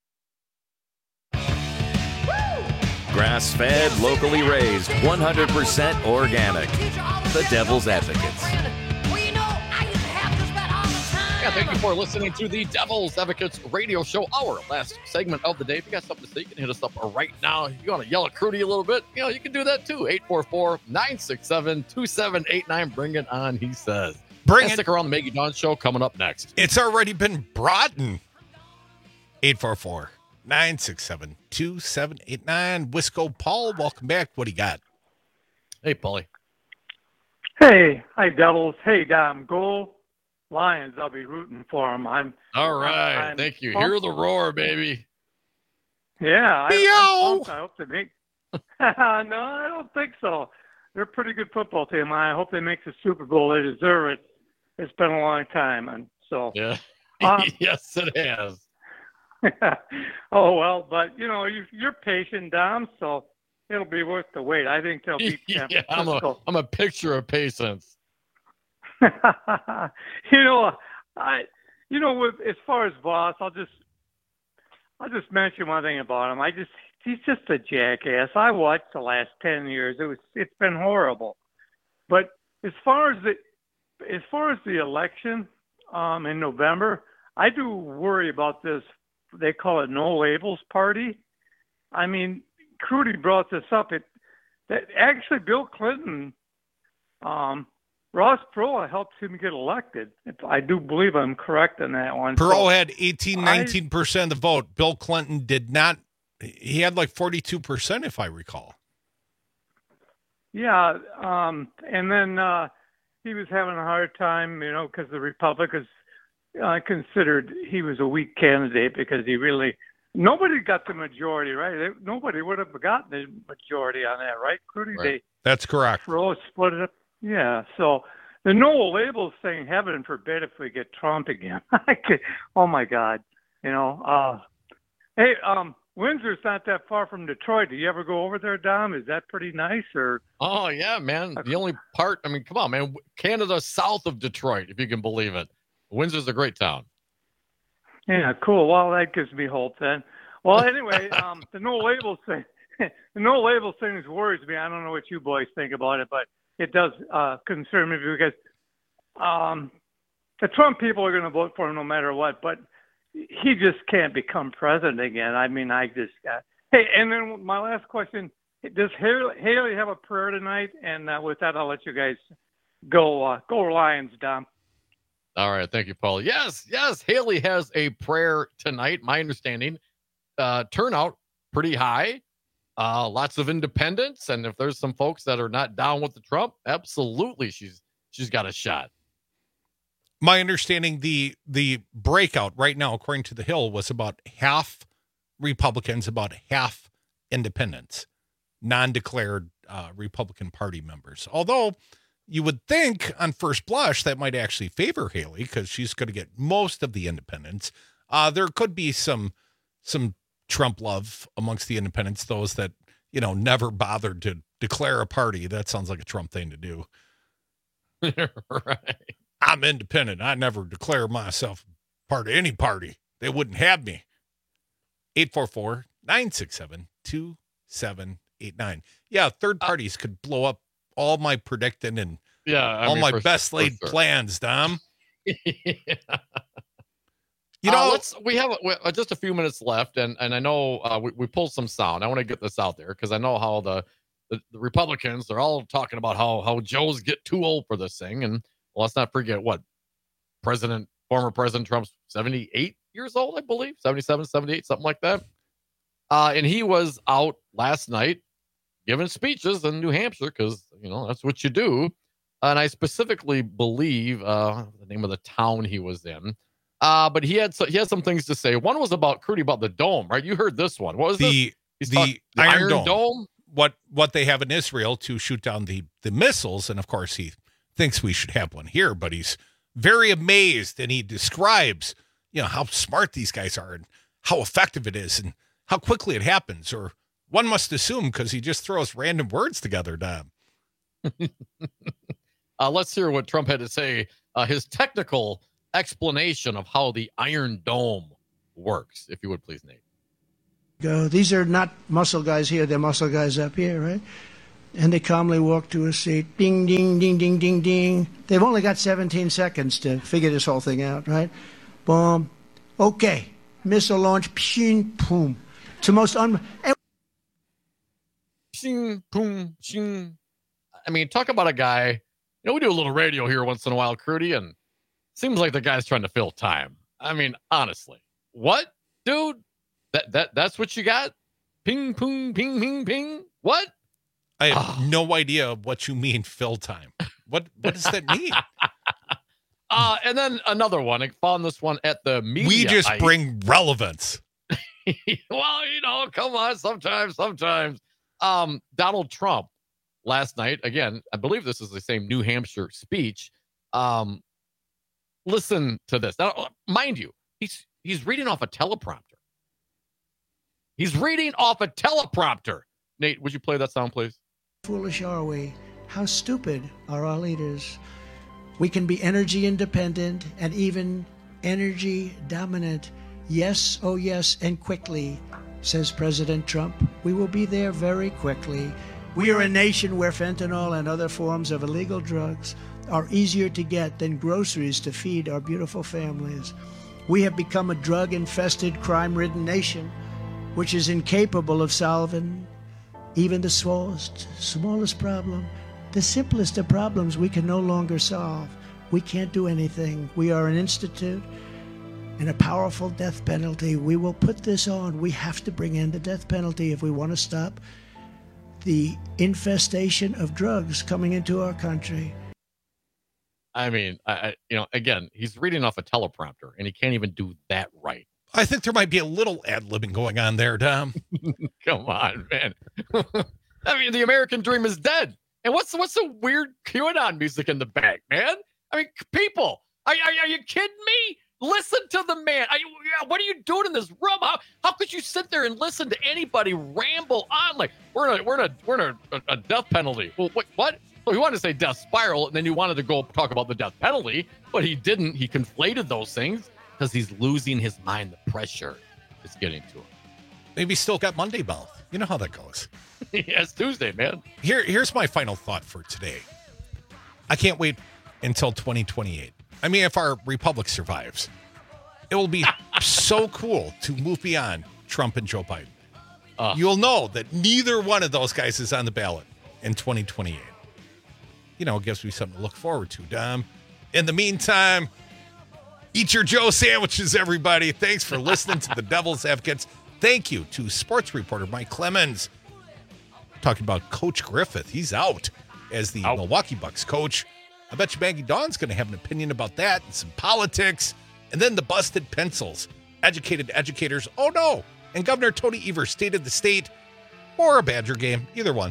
Grass-fed, locally raised, one hundred percent organic. The Devil's Advocates. Yeah, thank you for listening to the Devil's Advocates radio show, our last segment of the day. If you got something to say, you can hit us up right now. You want to yell at Crudy a little bit? You know, you can do that too. eight four four, nine six seven, two seven eight nine. Bring it on, he says. Bring and it. Stick around, the Maggie Dawn show coming up next. It's already been brought in. eight four four, nine six seven, two seven eight nine. Wisco Paul, welcome back. What do you got? Hey, Paulie. Hey, hi, Devils. Hey, Dom. Go Lions. I'll be rooting for them. I'm All right. I'm Thank you. pumped. Hear the roar, baby. Yeah. I, Meow. I'm pumped. I hope they make. No, I don't think so. They're a pretty good football team. I hope they make the Super Bowl. They deserve it. It's been a long time, and so. Yeah. Um, Yes, it has. Oh well, but you know you, you're patient, Dom, so it'll be worth the wait. I think they'll beat San Yeah, I'm a, Francisco. I'm a picture of patience. you know, I, you know, with as far as Voss, I'll just, I'll just mention one thing about him. I just, he's just a jackass. I watched the last ten years. It was, it's been horrible. But as far as the, as far as the election, um, in November, I do worry about this. They call it no labels party. I mean, Crudy brought this up. It that actually Bill Clinton, um, Ross Perot helped him get elected. If I do believe I'm correct on that one. Perot So had eighteen, nineteen percent of the vote. Bill Clinton did not. He had like forty-two percent, if I recall. Yeah, um, and then uh, he was having a hard time, you know, because the Republicans uh, considered he was a weak candidate because he really nobody got the majority, right? They, nobody would have gotten the majority on that, right, Crudy? Right. They That's correct. Perot split it up. Yeah, so the no labels thing, heaven forbid if we get Trump again. I could, oh my God, you know. Uh, hey, um, Windsor's not that far from Detroit. Do you ever go over there, Dom? Is that pretty nice? Or Oh, yeah, man. The only part, I mean, come on, man. Canada south of Detroit, if you can believe it. Windsor's a great town. yeah, cool. Well, that gives me hope then. Well, anyway, um, the no labels thing, the no labels thing worries me. I don't know what you boys think about it, but it does uh, concern me because um, the Trump people are going to vote for him no matter what. But he just can't become president again. I mean, I just got. Hey, and then my last question: does Haley, Haley have a prayer tonight? And uh, with that, I'll let you guys go. Uh, go Lions, Dom. All right. Thank you, Paul. Yes, yes. Haley has a prayer tonight. My understanding, uh, turnout pretty high. Uh, lots of independents. And if there's some folks that are not down with the Trump, absolutely, she's she's got a shot. My understanding, the the breakout right now, according to the Hill, was about half Republicans, about half independents, non-declared uh, Republican Party members. Although you would think on first blush that might actually favor Haley because she's going to get most of the independents. Uh, there could be some some Trump love amongst the independents, those that, you know, never bothered to declare a party. That sounds like a Trump thing to do. Right. I'm independent. I never declare myself part of any party. They wouldn't have me. eight four four, nine six seven, two seven eight nine. Yeah, third parties could blow up all my predicting and Yeah, I all mean, my for- best for laid sure. plans, Dom. Yeah. You Uh, know, let's we have we, uh, just a few minutes left, and and I know uh, we we pulled some sound. I want to get this out there because I know how the the, the Republicans, they're all talking about how how Joes get too old for this thing. And well, let's not forget what President, former President Trump's seventy-eight years old, I believe, seventy-seven, seventy-eight, something like that. Uh, and he was out last night giving speeches in New Hampshire because, you know, that's what you do. And I specifically believe uh, the name of the town he was in. Uh, but he had so, he had some things to say. One was about Crudy, about the dome, right? You heard this one. What was the this? the, talking, the Iron, Iron Dome? Dome? What what they have in Israel to shoot down the the missiles, and of course he thinks we should have one here, but he's very amazed, and he describes, you know, how smart these guys are and how effective it is and how quickly it happens, or one must assume because he just throws random words together, Dom. uh, let's hear what Trump had to say, uh, his technical explanation of how the Iron Dome works, if you would please, Nate. Go. These are not muscle guys here, they're muscle guys up here, right? And they calmly walk to a seat. Ding, ding, ding, ding, ding, ding. They've only got seventeen seconds to figure this whole thing out, right? Boom. Okay. Missile launch. Pshing, boom. It's the most un... Pshing, boom, pshing. I mean, talk about a guy. You know, we do a little radio here once in a while, Crudy, and seems like the guy's trying to fill time. I mean, honestly. What? Dude? That that That's what you got? Ping, ping, ping, ping, ping? What? I have oh. no idea what you mean, fill time. What what does that mean? uh, and then another one. I found this one at the media. We just I, bring relevance. Well, you know, come on. Sometimes, sometimes. Um, Donald Trump last night, again, I believe this is the same New Hampshire speech. Um, listen to this. Now, mind you, he's he's reading off a teleprompter. He's reading off a teleprompter. Nate, would you play that sound, please? Foolish are we? How stupid are our leaders? We can be energy independent and even energy dominant. Yes, oh yes, and quickly, says President Trump. We will be there very quickly. We are a nation where fentanyl and other forms of illegal drugs are easier to get than groceries to feed our beautiful families. We have become a drug-infested, crime-ridden nation, which is incapable of solving even the smallest, smallest problem. The simplest of problems we can no longer solve. We can't do anything. We are an institute and a powerful death penalty. We will put this on. We have to bring in the death penalty if we want to stop the infestation of drugs coming into our country. I mean, I, you know, again, he's reading off a teleprompter, and he can't even do that right. I think there might be a little ad-libbing going on there, Tom. Come on, man. I mean, the American dream is dead. And what's what's the weird QAnon music in the back, man? I mean, people, are, are, are you kidding me? Listen to the man. Are you, what are you doing in this room? How, how could you sit there and listen to anybody ramble on like we're in a we're in a we're in a, a death penalty? Well, what what? Well, he wanted to say death spiral, and then he wanted to go talk about the death penalty, but he didn't. He conflated those things because he's losing his mind. The pressure is getting to him. Maybe he's still got Monday mouth. You know how that goes. Yeah, it's Tuesday, man. Here, here's my final thought for today. I can't wait until twenty twenty-eight. I mean, if our republic survives, it will be so cool to move beyond Trump and Joe Biden. Uh, You'll know that neither one of those guys is on the ballot in twenty twenty-eight. You know, it gives me something to look forward to, Dom. In the meantime, eat your Joe sandwiches, everybody. Thanks for listening to the Devil's Advocates. Thank you to sports reporter Mike Clemens. Talking about Coach Griffith. He's out as the out. Milwaukee Bucks coach. I bet you Maggie Dawn's going to have an opinion about that and some politics. And then the busted pencils. Educated educators. Oh, no. And Governor Tony Evers stated the state or a Badger game. Either one.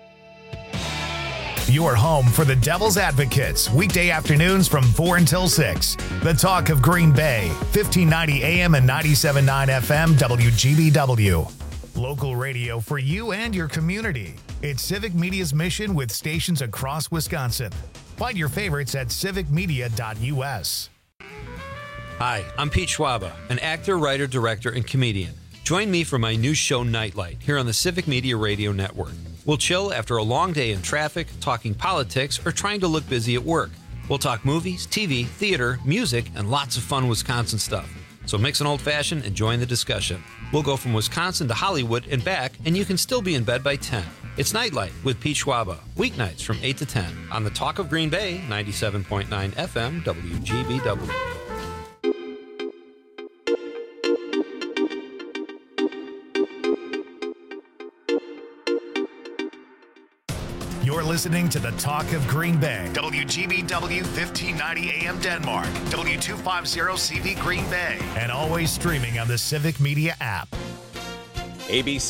Your home for the Devil's Advocates. Weekday afternoons from four until six. The talk of Green Bay. fifteen ninety A M and ninety-seven point nine F M W G B W. Local radio for you and your community. It's Civic Media's mission with stations across Wisconsin. Find your favorites at civic media dot U S. Hi, I'm Pete Schwaba, an actor, writer, director, and comedian. Join me for my new show, Nightlight, here on the Civic Media Radio Network. We'll chill after a long day in traffic, talking politics, or trying to look busy at work. We'll talk movies, T V, theater, music, and lots of fun Wisconsin stuff. So mix an old-fashioned and join the discussion. We'll go from Wisconsin to Hollywood and back, and you can still be in bed by ten. It's Nightlight with Pete Schwaba, weeknights from eight to ten on the Talk of Green Bay, ninety-seven point nine F M W G B W. You're listening to the Talk of Green Bay, W G B W fifteen ninety A M Denmark, W two fifty C V Green Bay, and always streaming on the Civic Media app. A B C